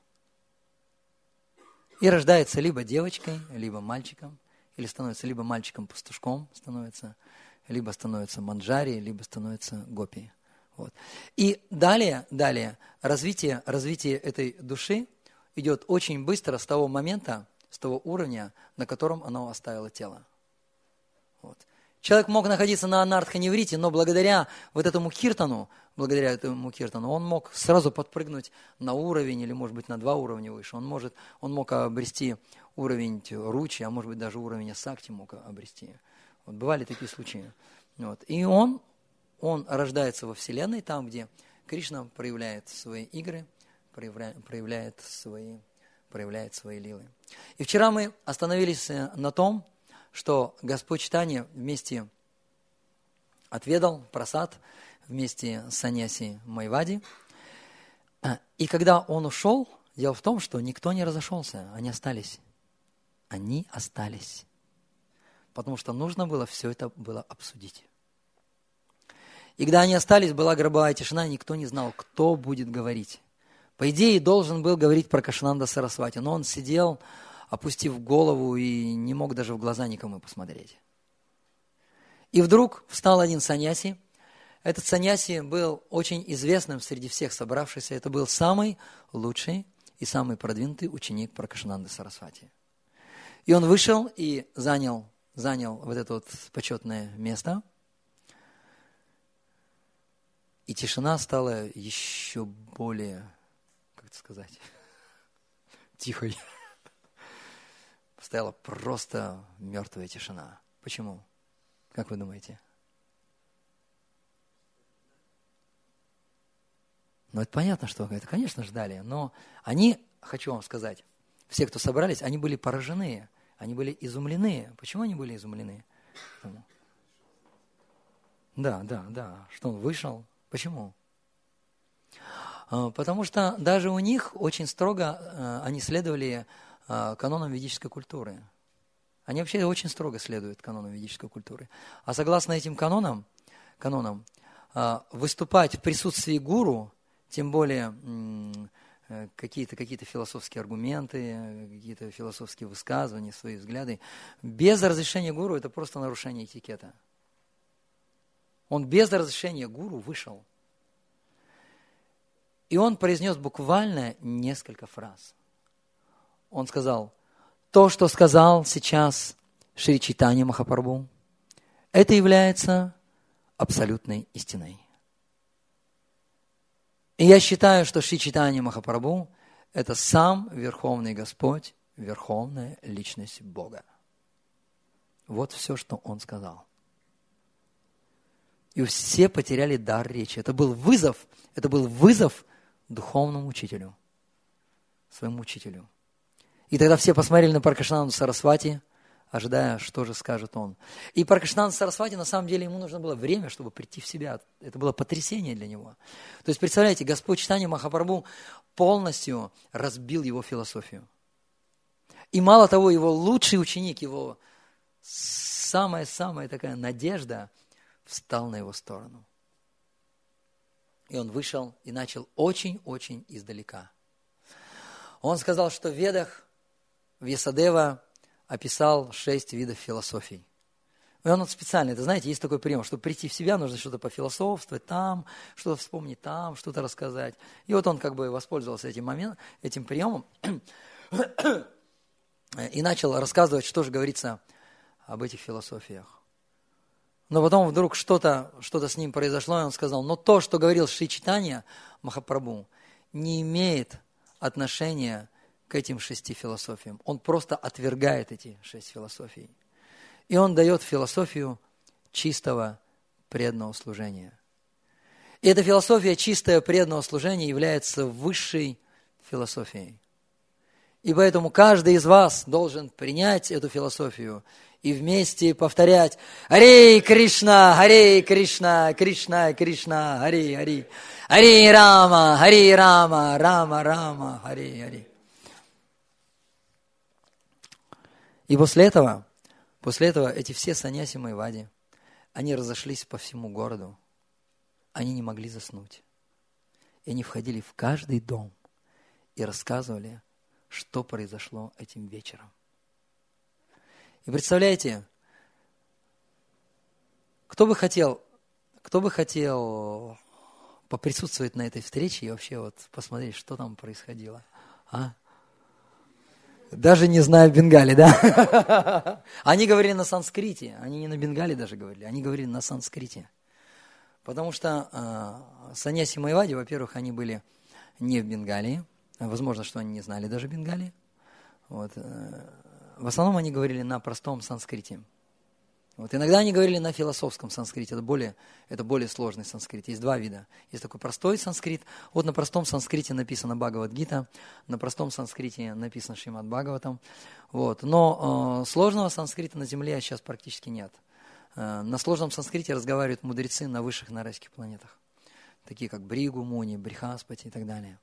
И рождается либо девочкой, либо мальчиком, или становится либо мальчиком-пастушком, либо становится манджари, либо становится Гопи. Вот. И далее развитие этой души идет очень быстро с того момента, с того уровня, на котором она оставила тело. Вот. Человек мог находиться на анартха-неврите, но благодаря этому киртану, он мог сразу подпрыгнуть на уровень, или, может быть, на 2 уровня выше. Он мог обрести уровень ручи, а может быть, даже уровень асакти мог обрести. Вот. Бывали такие случаи. Вот. И он рождается во Вселенной, там, где Кришна проявляет свои игры, проявляет свои лилы. И вчера мы остановились на том, что Господь Чайтанья вместе отведал прасад вместе с саньяси Майвади. И когда он ушел, дело в том, что никто не разошелся, они остались. Они остались. Потому что нужно было все это обсудить. И когда они остались, была гробовая тишина, и никто не знал, кто будет говорить. По идее, должен был говорить Пракашананда Сарасвати, но он сидел, опустив голову, и не мог даже в глаза никому посмотреть. И вдруг встал один саньяси. Этот саньяси был очень известным среди всех собравшихся. Это был самый лучший и самый продвинутый ученик Пракашананды Сарасвати. И он вышел и занял вот это вот почетное место. И тишина стала еще более, тихой. Стояла просто мертвая тишина. Почему? Как вы думаете? Ну, это понятно, что это, конечно, ждали. Но они, хочу вам сказать, все, кто собрались, они были поражены, они были изумлены. Почему они были изумлены? Да. Что он вышел? Почему? Потому что даже у них очень строго они следовали канонам ведической культуры. Они вообще очень строго следуют канонам ведической культуры. А согласно этим канонам выступать в присутствии гуру, тем более какие-то философские аргументы, какие-то философские высказывания, свои взгляды, без разрешения гуру – это просто нарушение этикета. Он без разрешения гуру вышел. И он произнес буквально несколько фраз. Он сказал: то, что сказал сейчас Шри Чайтанья Махапрабху, это является абсолютной истиной. И я считаю, что Шри Чайтанья Махапрабху – это сам Верховный Господь, Верховная Личность Бога. Вот все, что он сказал. И все потеряли дар речи. Это был вызов духовному учителю, своему учителю. И тогда все посмотрели на Пракашананду Сарасвати, ожидая, что же скажет он. И Пракашананда Сарасвати, на самом деле, ему нужно было время, чтобы прийти в себя. Это было потрясение для него. То есть, представляете, Господь Чайтанья Махапрабху полностью разбил его философию. И мало того, его лучший ученик, его самая такая надежда, встал на его сторону. И он вышел и начал очень-очень издалека. Он сказал, что в Ведах Вьясадева описал 6 видов философий. И он специально, это знаете, есть такой прием, чтобы прийти в себя, нужно что-то пофилософствовать там, что-то вспомнить там, что-то рассказать. И вот он как бы воспользовался этим приемом и начал рассказывать, что же говорится об этих философиях. Но потом вдруг что-то с ним произошло, и он сказал, но то, что говорил Шри Чайтанья Махапрабху, не имеет отношения к этим 6 философиям. Он просто отвергает эти 6 философий. И он дает философию чистого преданного служения. И эта философия чистого преданного служения является высшей философией. И поэтому каждый из вас должен принять эту философию и вместе повторять Харе Кришна, Кришна, Кришна, Харе, Харе, Харе Рама, Рама, Рама, Харе, Харе. И после этого эти все саньяси Майявади, они разошлись по всему городу. Они не могли заснуть. И они входили в каждый дом и рассказывали, что произошло этим вечером. И представляете, кто бы хотел поприсутствовать на этой встрече и вообще вот посмотреть, что там происходило? Даже не зная бенгали, да? Они говорили на санскрите, они не на бенгале даже говорили, они говорили на санскрите. Потому что саньяси Майявади, во-первых, они были не в Бенгалии, возможно, что они не знали даже бенгалии. Вот. В основном они говорили на простом санскрите. Вот. Иногда они говорили на философском санскрите, это более сложный санскрит. Есть 2 вида. Есть такой простой санскрит. Вот на простом санскрите написано Бхагавад-гита, на простом санскрите написано Шримад Бхагаватам. Вот. Но сложного санскрита на Земле сейчас практически нет. На сложном санскрите разговаривают мудрецы на высших нарайских планетах, такие как Бригу, Муни, Брихаспати и так далее.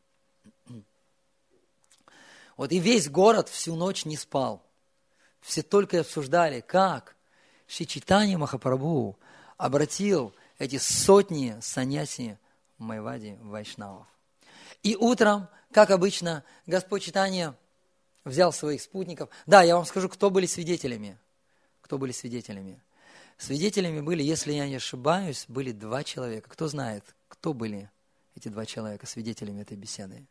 Вот и весь город всю ночь не спал. Все только обсуждали, как Шри Чайтанья Махапрабху обратил эти сотни саньяси Майявади вайшнавов. И утром, как обычно, Господь Чайтанья взял своих спутников. Да, я вам скажу, кто были свидетелями. Свидетелями были, если я не ошибаюсь, были 2 человека. Кто знает, кто были эти 2 человека свидетелями этой беседы?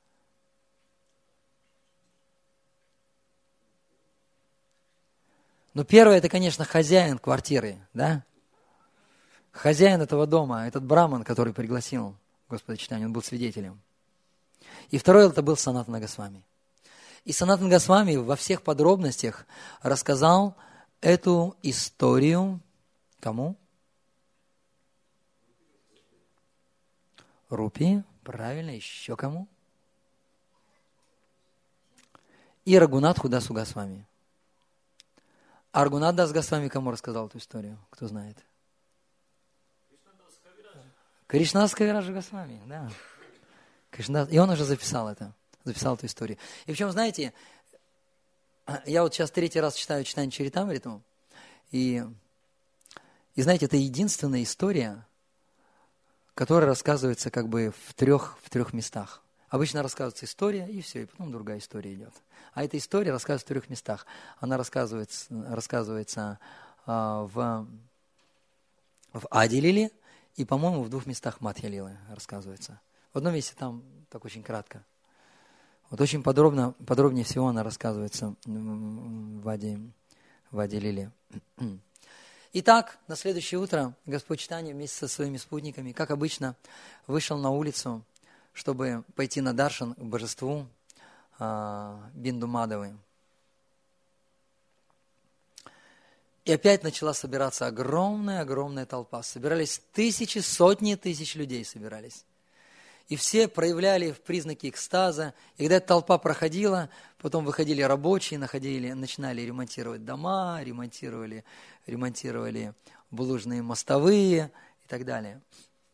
Ну, первое, это, конечно, хозяин квартиры, да? Хозяин этого дома, этот браман, который пригласил Господа Чайтанью, он был свидетелем. И второе, это был Санатана Госвами. И Санатана Госвами во всех подробностях рассказал эту историю кому? Рупи, правильно, еще кому? И Рагунатху Дасу Госвами. А Рагунат Дас Госвами кому рассказал эту историю? Кто знает? Кришнадас Кавираджа Госвами, да. И он уже записал эту историю. И причем, знаете, я вот сейчас 3-й раз читаю Чайтанья Чаритамриту, и знаете, это единственная история, которая рассказывается как бы в трех местах. Обычно рассказывается история, и все, и потом другая история идет. А эта история рассказывается в 3 местах. Она рассказывается в Ади-лиле, и, по-моему, в 2 местах Мадхья-лилы рассказывается. В одном месте там так очень кратко. Вот очень подробнее всего она рассказывается в Ади-лиле. Итак, на следующее утро Господь Чайтанья вместе со своими спутниками, как обычно, вышел на улицу, чтобы пойти на даршан к божеству Бинду Мадавы. И опять начала собираться огромная толпа. Собирались тысячи, сотни тысяч людей собирались. И все проявляли признаки экстаза. И когда эта толпа проходила, потом выходили рабочие, начинали ремонтировать дома, ремонтировали булыжные мостовые и так далее.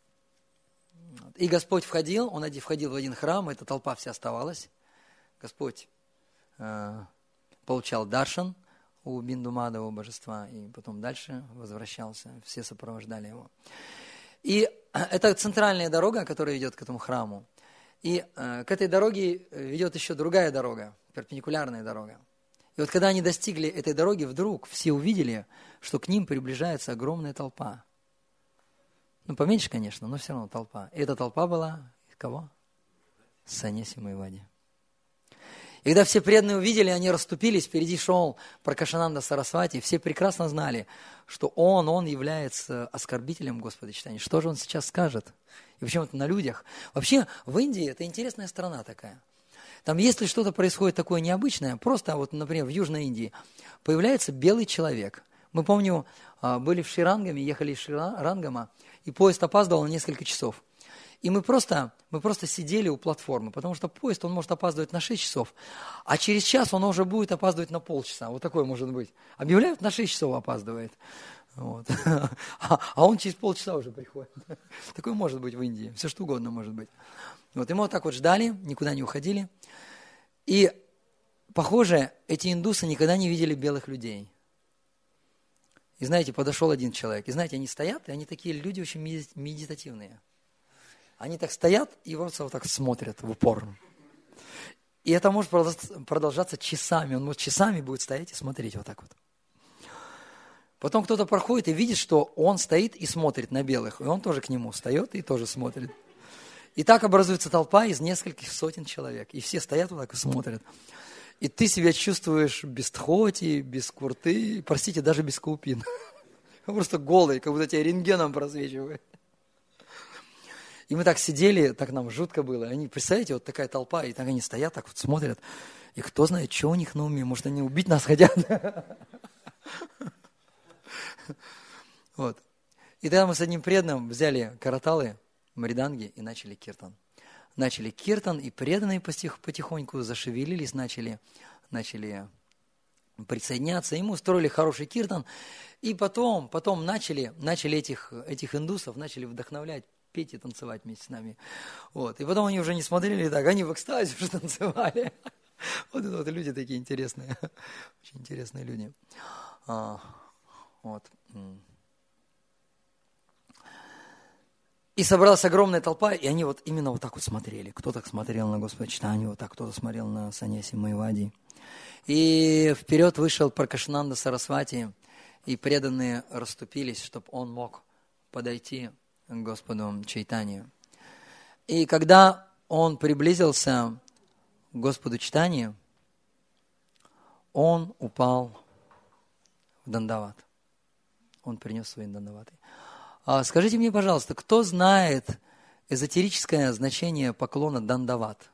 И Господь входил, Он входил в один храм, эта толпа вся оставалась. Господь получал даршан у Бинду Мадавы, божества, и потом дальше возвращался, все сопровождали его. И это центральная дорога, которая ведет к этому храму. И к этой дороге ведет еще другая дорога, перпендикулярная дорога. И вот когда они достигли этой дороги, вдруг все увидели, что к ним приближается огромная толпа. Ну, поменьше, конечно, но все равно толпа. И эта толпа была из кого? Саньяси Майявади. И когда все преданные увидели, они расступились, впереди шел Пракашананда Сарасвати, все прекрасно знали, что он является оскорбителем Господа Чайтаньи. Что же он сейчас скажет? И почему это на людях? Вообще, в Индии это интересная страна такая. Там, если что-то происходит такое необычное, просто вот, например, в Южной Индии появляется белый человек. Мы, помню, были в Шрирангаме, ехали из Шрирангама, и поезд опаздывал на несколько часов. И мы просто сидели у платформы, потому что поезд, он может опаздывать на 6 часов, а через час он уже будет опаздывать на полчаса. Вот такое может быть. Объявляют, на 6 часов опаздывает. Вот. А он через полчаса уже приходит. Такое может быть в Индии. Все что угодно может быть. Вот. И мы вот так вот ждали, никуда не уходили. И, похоже, эти индусы никогда не видели белых людей. И знаете, подошел один человек. И знаете, они стоят, и они такие люди очень медитативные. Они так стоят и просто вот так смотрят в упор. И это может продолжаться часами. Он может часами будет стоять и смотреть вот так вот. Потом кто-то проходит и видит, что он стоит и смотрит на белых. И он тоже к нему встает и тоже смотрит. И так образуется толпа из нескольких сотен человек. И все стоят вот так и смотрят. И ты себя чувствуешь без тхоти, без курты, простите, даже без каупин. Просто голый, как будто тебя рентгеном просвечивает. И мы так сидели, так нам жутко было. И они, представляете, вот такая толпа, и так они стоят, так вот смотрят. И кто знает, что у них на уме, может, они убить нас хотят. Вот. И тогда мы с одним преданным взяли караталы, мриданги и начали киртан. Начали киртан, и преданные потихоньку зашевелились, начали присоединяться. И мы устроили хороший киртан. И потом начали этих индусов начали вдохновлять, петь и танцевать вместе с нами. Вот. И потом они уже не смотрели так, они в экстазе уже танцевали. Вот это вот люди такие интересные. Очень интересные люди. Вот. И собралась огромная толпа, и они вот именно вот так вот смотрели. Кто-то смотрел на Господа Чайтанью, вот так, кто-то смотрел на Саньяси Майявади. И вперед вышел Пракашананда Сарасвати, и преданные расступились, чтобы он мог подойти к Господу Чайтанью. И когда он приблизился к Господу Чайтанью, он упал в дандават. Он принес свои дандаваты. Скажите мне, пожалуйста, кто знает эзотерическое значение поклона дандават?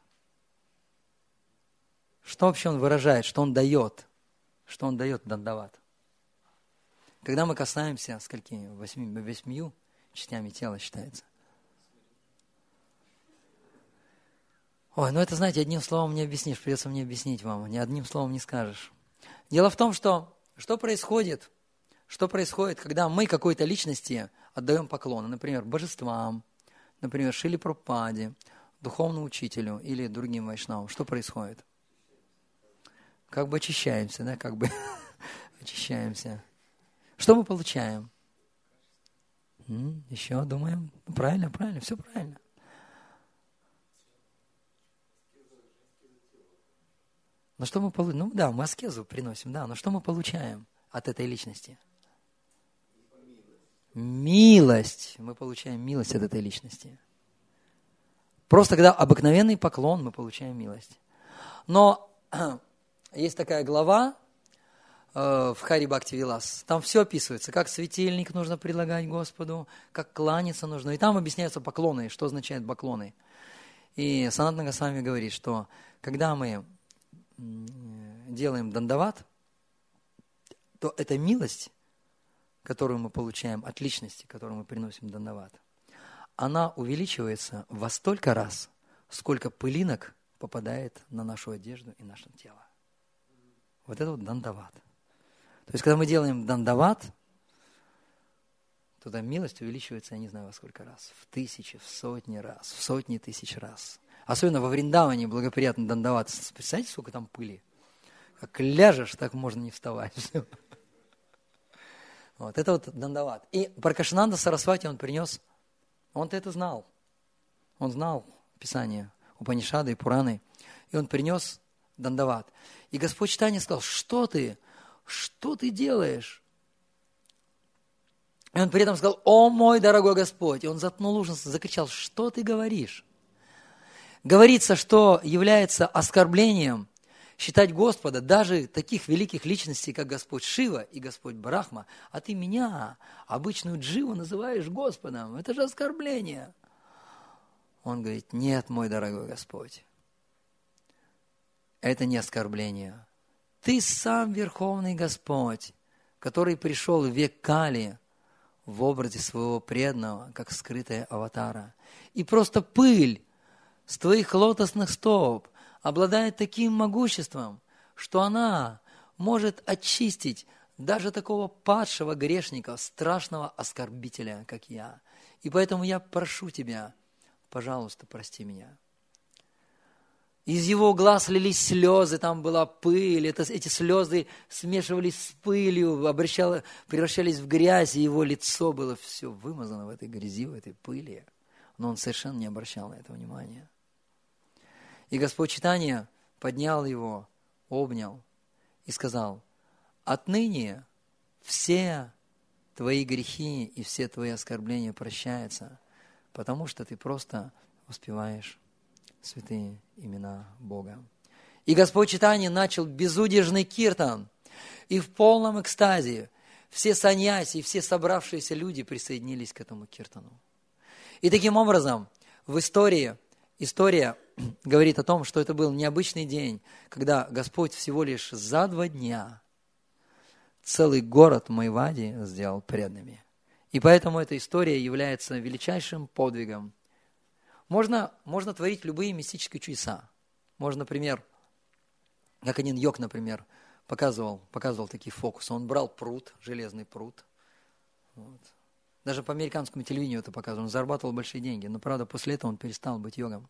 Что вообще он выражает, что он дает? Что он дает дандават? Когда мы касаемся, сколькими? 8 частями тела считается. Ой, ну это, знаете, одним словом не объяснишь, придется мне объяснить вам, ни одним словом не скажешь. Дело в том, что происходит, когда мы какой-то личности отдаем поклоны, например, божествам, например, Шриле Прабхупаде, духовному учителю или другим вайшнавам. Что происходит? Как бы очищаемся, да, очищаемся. Что мы получаем? Еще думаем? Правильно, все правильно. Но что мы получаем? Ну да, мы аскезу приносим, да, но что мы получаем от этой личности? Милость. Мы получаем милость от этой личности. Просто когда обыкновенный поклон, мы получаем милость. Но есть такая глава в Хари Бхакти Вилас. Там все описывается, как светильник нужно предлагать Господу, как кланяться нужно. И там объясняются поклоны, что означает поклоны. И Санатана Госвами говорит, что когда мы делаем дандават, то эта милость, которую мы получаем от личности, которую мы приносим дандават, она увеличивается во столько раз, сколько пылинок попадает на нашу одежду и наше тело. Вот это вот дандават. То есть, когда мы делаем дандават, то там милость увеличивается, я не знаю во сколько раз, в 1000, в сотни раз, в сотни тысяч раз. Особенно во Вриндаване благоприятно дандават. Представляете, сколько там пыли? Как ляжешь, так можно не вставать. Вот, это вот дандават. И Пракашананда Сарасвати он принес Он-то это знал. Он знал Писание, Упанишады и Пураны. И он принес Дандават. И Господь Чайтанья сказал: что ты делаешь? И он при этом сказал: о мой дорогой Господь. И он заткнул ужас, закричал: что ты говоришь? Говорится, что является оскорблением считать Господа, даже таких великих личностей, как Господь Шива и Господь Брахма, а ты меня, обычную Дживу, называешь Господом. Это же оскорбление. Он говорит: нет, мой дорогой Господь, это не оскорбление. Ты сам Верховный Господь, который пришел в век Кали в образе своего преданного, как скрытая аватара. И просто пыль с твоих лотосных стоп обладает таким могуществом, что она может очистить даже такого падшего грешника, страшного оскорбителя, как я. И поэтому я прошу тебя, пожалуйста, прости меня. Из его глаз лились слезы, там была пыль, эти слезы смешивались с пылью, превращались в грязь, и его лицо было все вымазано в этой грязи, в этой пыли. Но он совершенно не обращал на это внимания. И Господь Чайтанья поднял его, обнял и сказал: отныне все твои грехи и все твои оскорбления прощаются, потому что ты просто воспеваешь святые имена Бога. И Господь Чайтанья начал безудержный киртан, и в полном экстазе все саньяси и все собравшиеся люди присоединились к этому киртану. И таким образом история говорит о том, что это был необычный день, когда Господь всего лишь за 2 дня целый город Майвади сделал преданными. И поэтому эта история является величайшим подвигом. Можно творить любые мистические чудеса. Можно, например, как один йог, например, показывал такие фокусы. Он брал пруд, железный пруд. Вот. Даже по американскому телевидению это показывал. Он зарабатывал большие деньги. Но, правда, после этого он перестал быть йогом.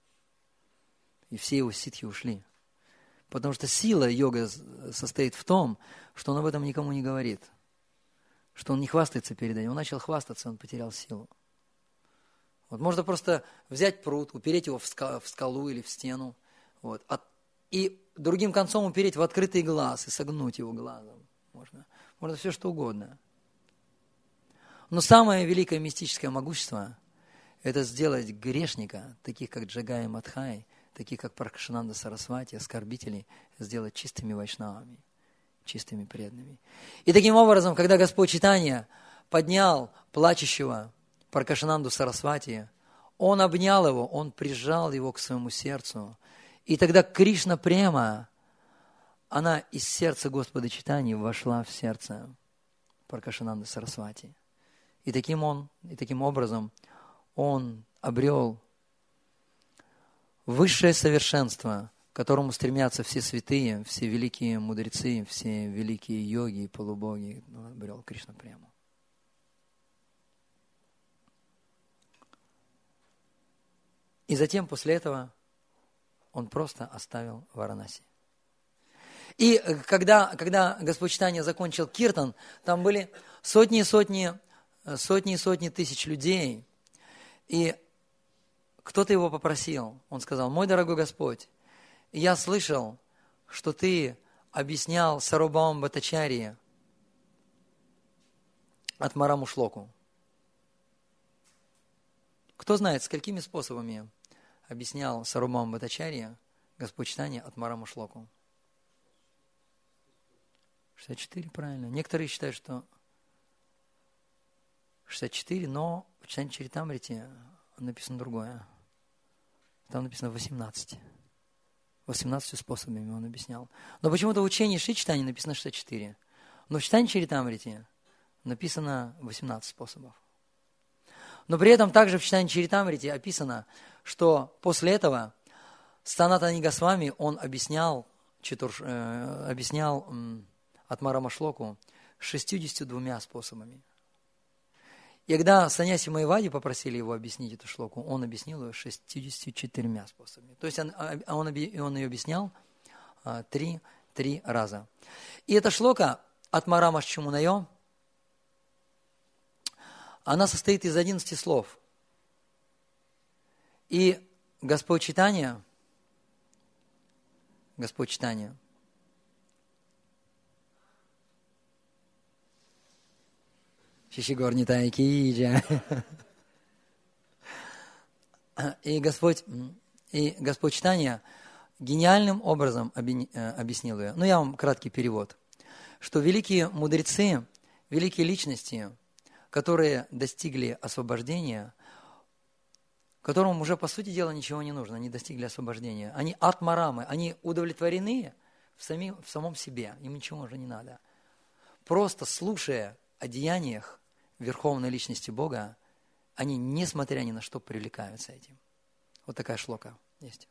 И все его ситхи ушли. Потому что сила йога состоит в том, что он об этом никому не говорит. Что он не хвастается перед этим. Он начал хвастаться, он потерял силу. Вот можно просто взять пруд, упереть его в скалу или в стену. Вот, и другим концом упереть в открытый глаз и согнуть его глазом. Можно все что угодно. Но самое великое мистическое могущество – это сделать грешника, таких как Джагай и Мадхай, таких как Пракашананда Сарасвати, оскорбителей, сделать чистыми вайшнавами, чистыми преданными. И таким образом, когда Господь Чайтанья поднял плачущего Пракашананду Сарасвати, он обнял его, он прижал его к своему сердцу. И тогда Кришна Према, она из сердца Господа Чайтаньи вошла в сердце Пракашананды Сарасвати. И таким образом он обрел высшее совершенство, к которому стремятся все святые, все великие мудрецы, все великие йоги и полубоги. Он обрел Кришна Прему. И затем, после этого, он просто оставил Варанаси. И когда Господь Чайтанья закончил киртан, там были сотни и сотни тысяч людей. И кто-то его попросил. Он сказал: мой дорогой Господь, я слышал, что ты объяснял Сарвабхауму Бхаттачарьи от Мараму Шлоку. Кто знает, сколькими способами объяснял Сарвабхауму Бхаттачарьи Господь Чайтанья от Мараму Шлоку? 64, правильно. Некоторые считают, что 64, но в Чайтанья Чаритамрите написано другое. Там написано 18. 18 способами он объяснял. Но почему-то в учении Шри Чайтаньи написано 64. Но в Чайтанья Чаритамрите написано 18 способов. Но при этом также в Чайтанья Чаритамрите описано, что после этого Санатана Госвами он объяснял от Марама Шлоку 62 способами. И когда саньяси Майявади попросили его объяснить эту шлоку, он объяснил ее 64 способами. То есть он ее объяснял 3 раза. И эта шлока от Марамаш Чумунайо, она состоит из 11 слов. И Господь читания, Шишигор Нитай Киджа. И Господь читания гениальным образом объяснил ее. Ну, я вам краткий перевод. Что великие мудрецы, великие личности, которые достигли освобождения, которым уже, по сути дела, ничего не нужно, они достигли освобождения. Они атмарамы, они удовлетворены в самом себе, им ничего уже не надо. Просто слушая о деяниях Верховной Личности Бога, они, несмотря ни на что, привлекаются этим. Вот такая шлока есть.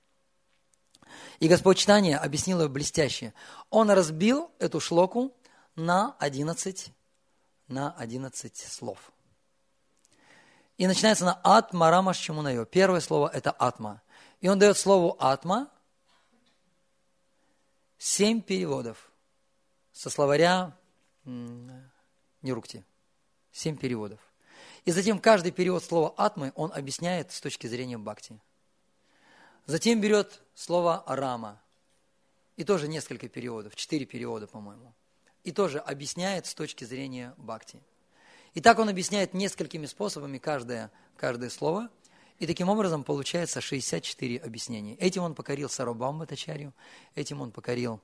И Господь читания объяснил ее блестяще. Он разбил эту шлоку на 11 слов. И начинается на атма рамаш чемунайо. Первое слово – это атма. И он дает слову атма 7 переводов со словаря Нирукти. 7 переводов. И затем каждый перевод слова атмы он объясняет с точки зрения бхакти. Затем берет слово рама. И тоже несколько переводов, 4 перевода, по-моему. И тоже объясняет с точки зрения бхакти. И так он объясняет несколькими способами каждое слово. И таким образом получается 64 объяснения. Этим он покорил Сарвабхауму Бхаттачарью, этим он покорил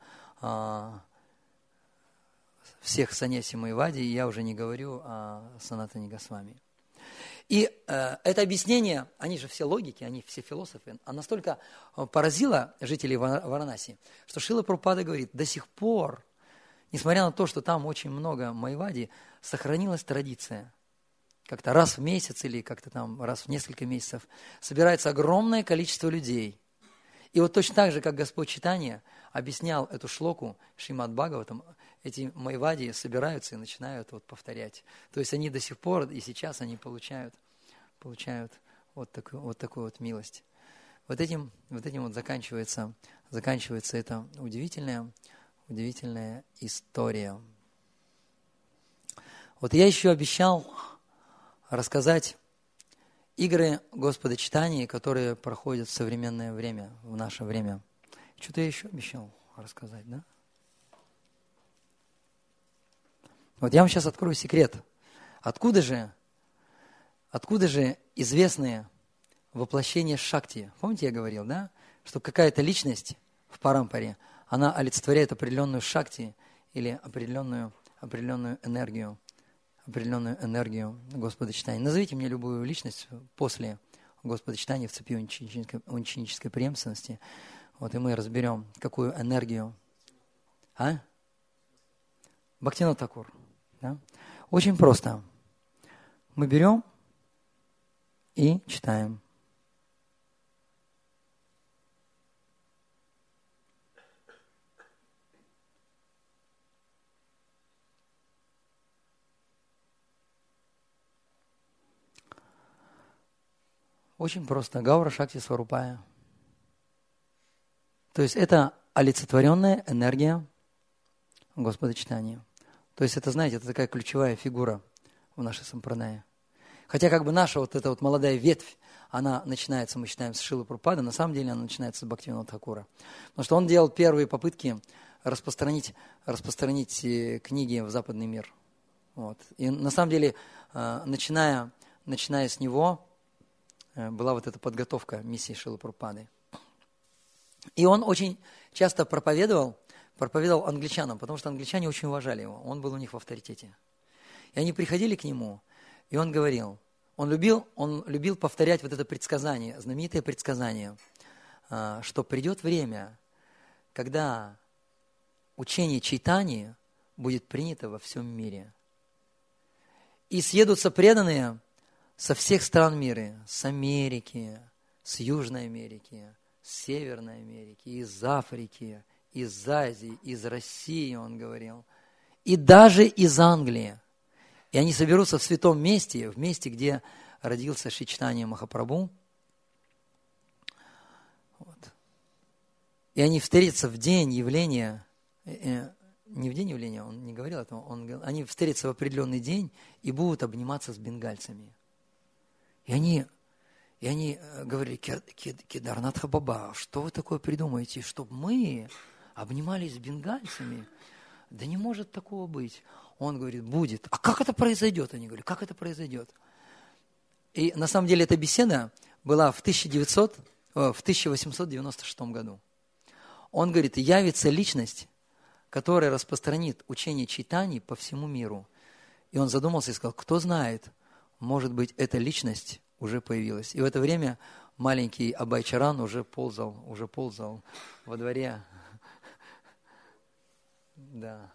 всех саньяси Майявади, и я уже не говорю о Санатане Госвами. И это объяснение, они же все логики, они все философы, настолько поразило жителей Варанаси, что Шрила Прабхупада говорит, до сих пор, несмотря на то, что там очень много Майявади, сохранилась традиция. Как-то раз в месяц или как-то там раз в несколько месяцев собирается огромное количество людей. И вот точно так же, как Господь Чайтанья объяснял эту шлоку Шримад Бхагаватам, эти майявади собираются и начинают вот повторять. То есть они до сих пор и сейчас они получают вот такую вот милость. Вот этим заканчивается эта удивительная история. Вот я еще обещал рассказать игры Господа Чайтаньи, которые проходят в современное время, в наше время. Что-то я еще обещал рассказать, да? Вот я вам сейчас открою секрет. Откуда же известные воплощения Шакти? Помните, я говорил, да? Что какая-то личность в Парампаре, она олицетворяет определенную Шакти или определенную энергию Господа Чайтаньи. Назовите мне любую личность после Господа Чайтаньи в цепи ученической преемственности. Вот и мы разберем, какую энергию. Бхактивинод Тхакур. Да? Очень просто. Мы берем и читаем. Очень просто. Гаура Шакти Сварупая. То есть это олицетворенная энергия Господа Чайтаньи. То есть это, знаете, это такая ключевая фигура в нашей сампрадае. Хотя как бы наша вот эта вот молодая ветвь, она начинается, мы считаем, с Шрилы Прабхупады, на самом деле она начинается с Бхактивинода Тхакура. Потому что он делал первые попытки распространить книги в западный мир. Вот. И на самом деле, начиная с него, была вот эта подготовка миссии Шрилы Прабхупады. И он очень часто проповедовал англичанам, потому что англичане очень уважали его, он был у них в авторитете. И они приходили к нему, и он говорил, он любил повторять вот это предсказание, знаменитое предсказание, что придет время, когда учение Чайтаньи будет принято во всем мире. И съедутся преданные со всех стран мира, с Америки, с Южной Америки, с Северной Америки, из Африки, из Азии, из России, он говорил, и даже из Англии. И они соберутся в святом месте, в месте, где родился Шри Чайтанья Махапрабху. Вот. И они встретятся в день явления, не в день явления, он не говорил этого, они встретятся в определенный день и будут обниматься с бенгальцами. И И они говорили: Кедарнатха Баба, что вы такое придумаете, чтобы мы обнимались с бенгальцами? Да не может такого быть. Он говорит: будет. А как это произойдет? Они говорят: как это произойдет? И на самом деле эта беседа была в 1896 году. Он говорит: явится личность, которая распространит учение Чайтаньи по всему миру. И он задумался и сказал: кто знает, может быть, эта личность уже появилась. И в это время маленький Абай Чаран уже ползал во дворе. Да.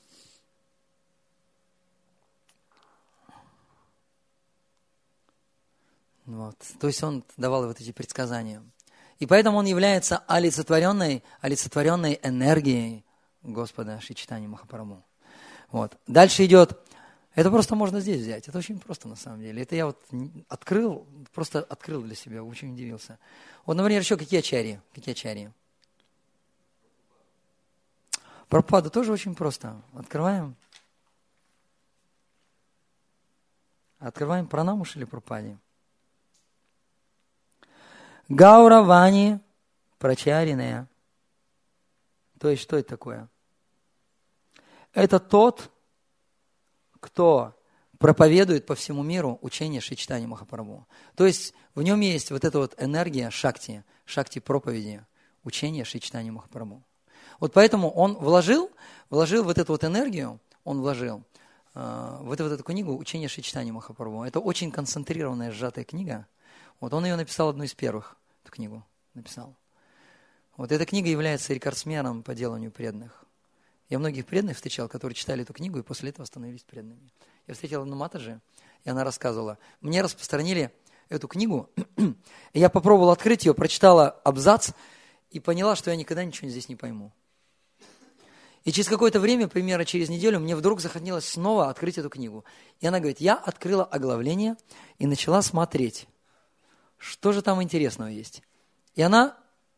Вот. То есть он давал вот эти предсказания. И поэтому он является олицетворенной энергией Господа Шри Чайтаньи Махапрабху. Вот. Дальше идет, это просто можно здесь взять, это очень просто на самом деле. Это я вот открыл для себя, очень удивился. Вот, например, еще какие ачарьи? Прабхупада тоже очень просто. Открываем Пранаму Шриле Прабхупаде. Гауравани Прачариная. То есть, что это такое? Это тот, кто проповедует по всему миру учение Шри Чайтаньи Махапрабху. То есть, в нем есть вот эта вот энергия шакти проповеди, учения Шри Чайтаньи Махапрабху. Вот поэтому он вложил вот эту вот энергию, в эту книгу учения Шри Чайтаньи Махапрабху. Это очень концентрированная, сжатая книга. Вот он ее написал, одну из первых, эту книгу написал. Вот эта книга является рекордсменом по деланию преданных. Я многих преданных встречал, которые читали эту книгу и после этого становились преданными. Я встретил одну Матаджи, и она рассказывала: мне распространили эту книгу, и я попробовала открыть ее, прочитала абзац и поняла, что я никогда ничего здесь не пойму. И через какое-то время, примерно через неделю, мне вдруг захотелось снова открыть эту книгу. И она говорит: я открыла оглавление и начала смотреть, что же там интересного есть. И она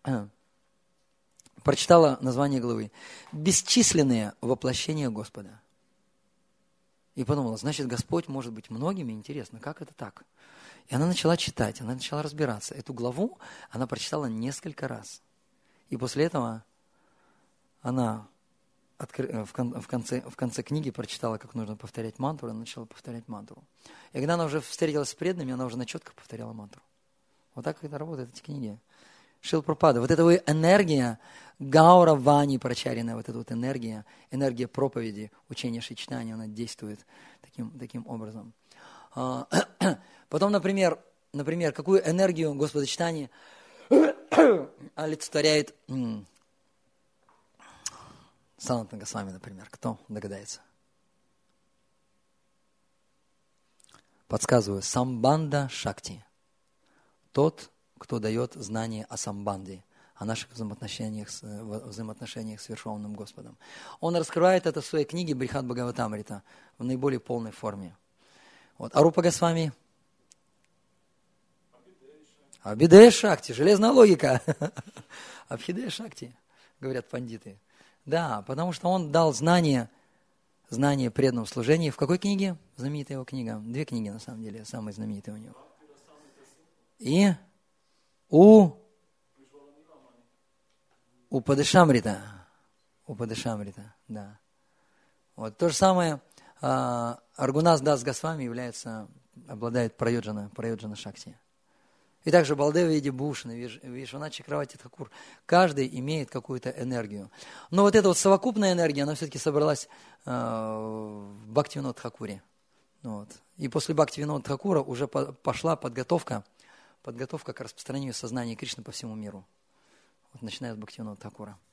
прочитала название главы: «Бесчисленные воплощения Господа». И подумала: значит, Господь может быть многими, интересно, как это так? И она начала читать, она начала разбираться. Эту главу она прочитала несколько раз. И после этого она в конце книги прочитала, как нужно повторять мантру, она начала повторять мантру. И когда она уже встретилась с преданными, она уже на четко повторяла мантру. Вот так это работают эти книги. Шрила Прабхупада, вот эта вот энергия Гауравани Прачарина, вот эта вот энергия проповеди, учения Шри Чайтаньи, она действует таким образом. Потом, например, какую энергию Господа Чайтаньи олицетворяет Санатана Госвами, например. Кто догадается? Подсказываю. Самбанда Шакти. Тот, кто дает знание о самбанде, о наших взаимоотношениях с Верховным Господом. Он раскрывает это в своей книге Брихат Бхагаватамрита в наиболее полной форме. Вот. Арупа Госвами? Абхидея Шакти. Железная логика. Абхидея Шакти, говорят пандиты. Да, потому что он дал знание преданному служению. В какой книге? Знаменитая его книга. 2 книги, на самом деле, самые знаменитые у него. И Упадешамрита, да. Вот то же самое Аргунас Дас Госвами обладает прайоджана Шакти. И также Балдева Види Бушна, Вишванат Чакравати Тхакур. Каждый имеет какую-то энергию. Но вот эта вот совокупная энергия, она все-таки собралась в Бхактивинод Тхакуре. Вот. И после Бхактивинод Тхакура уже пошла подготовка к распространению сознания Кришны по всему миру. Вот начиная с Бхактивинода Тхакура.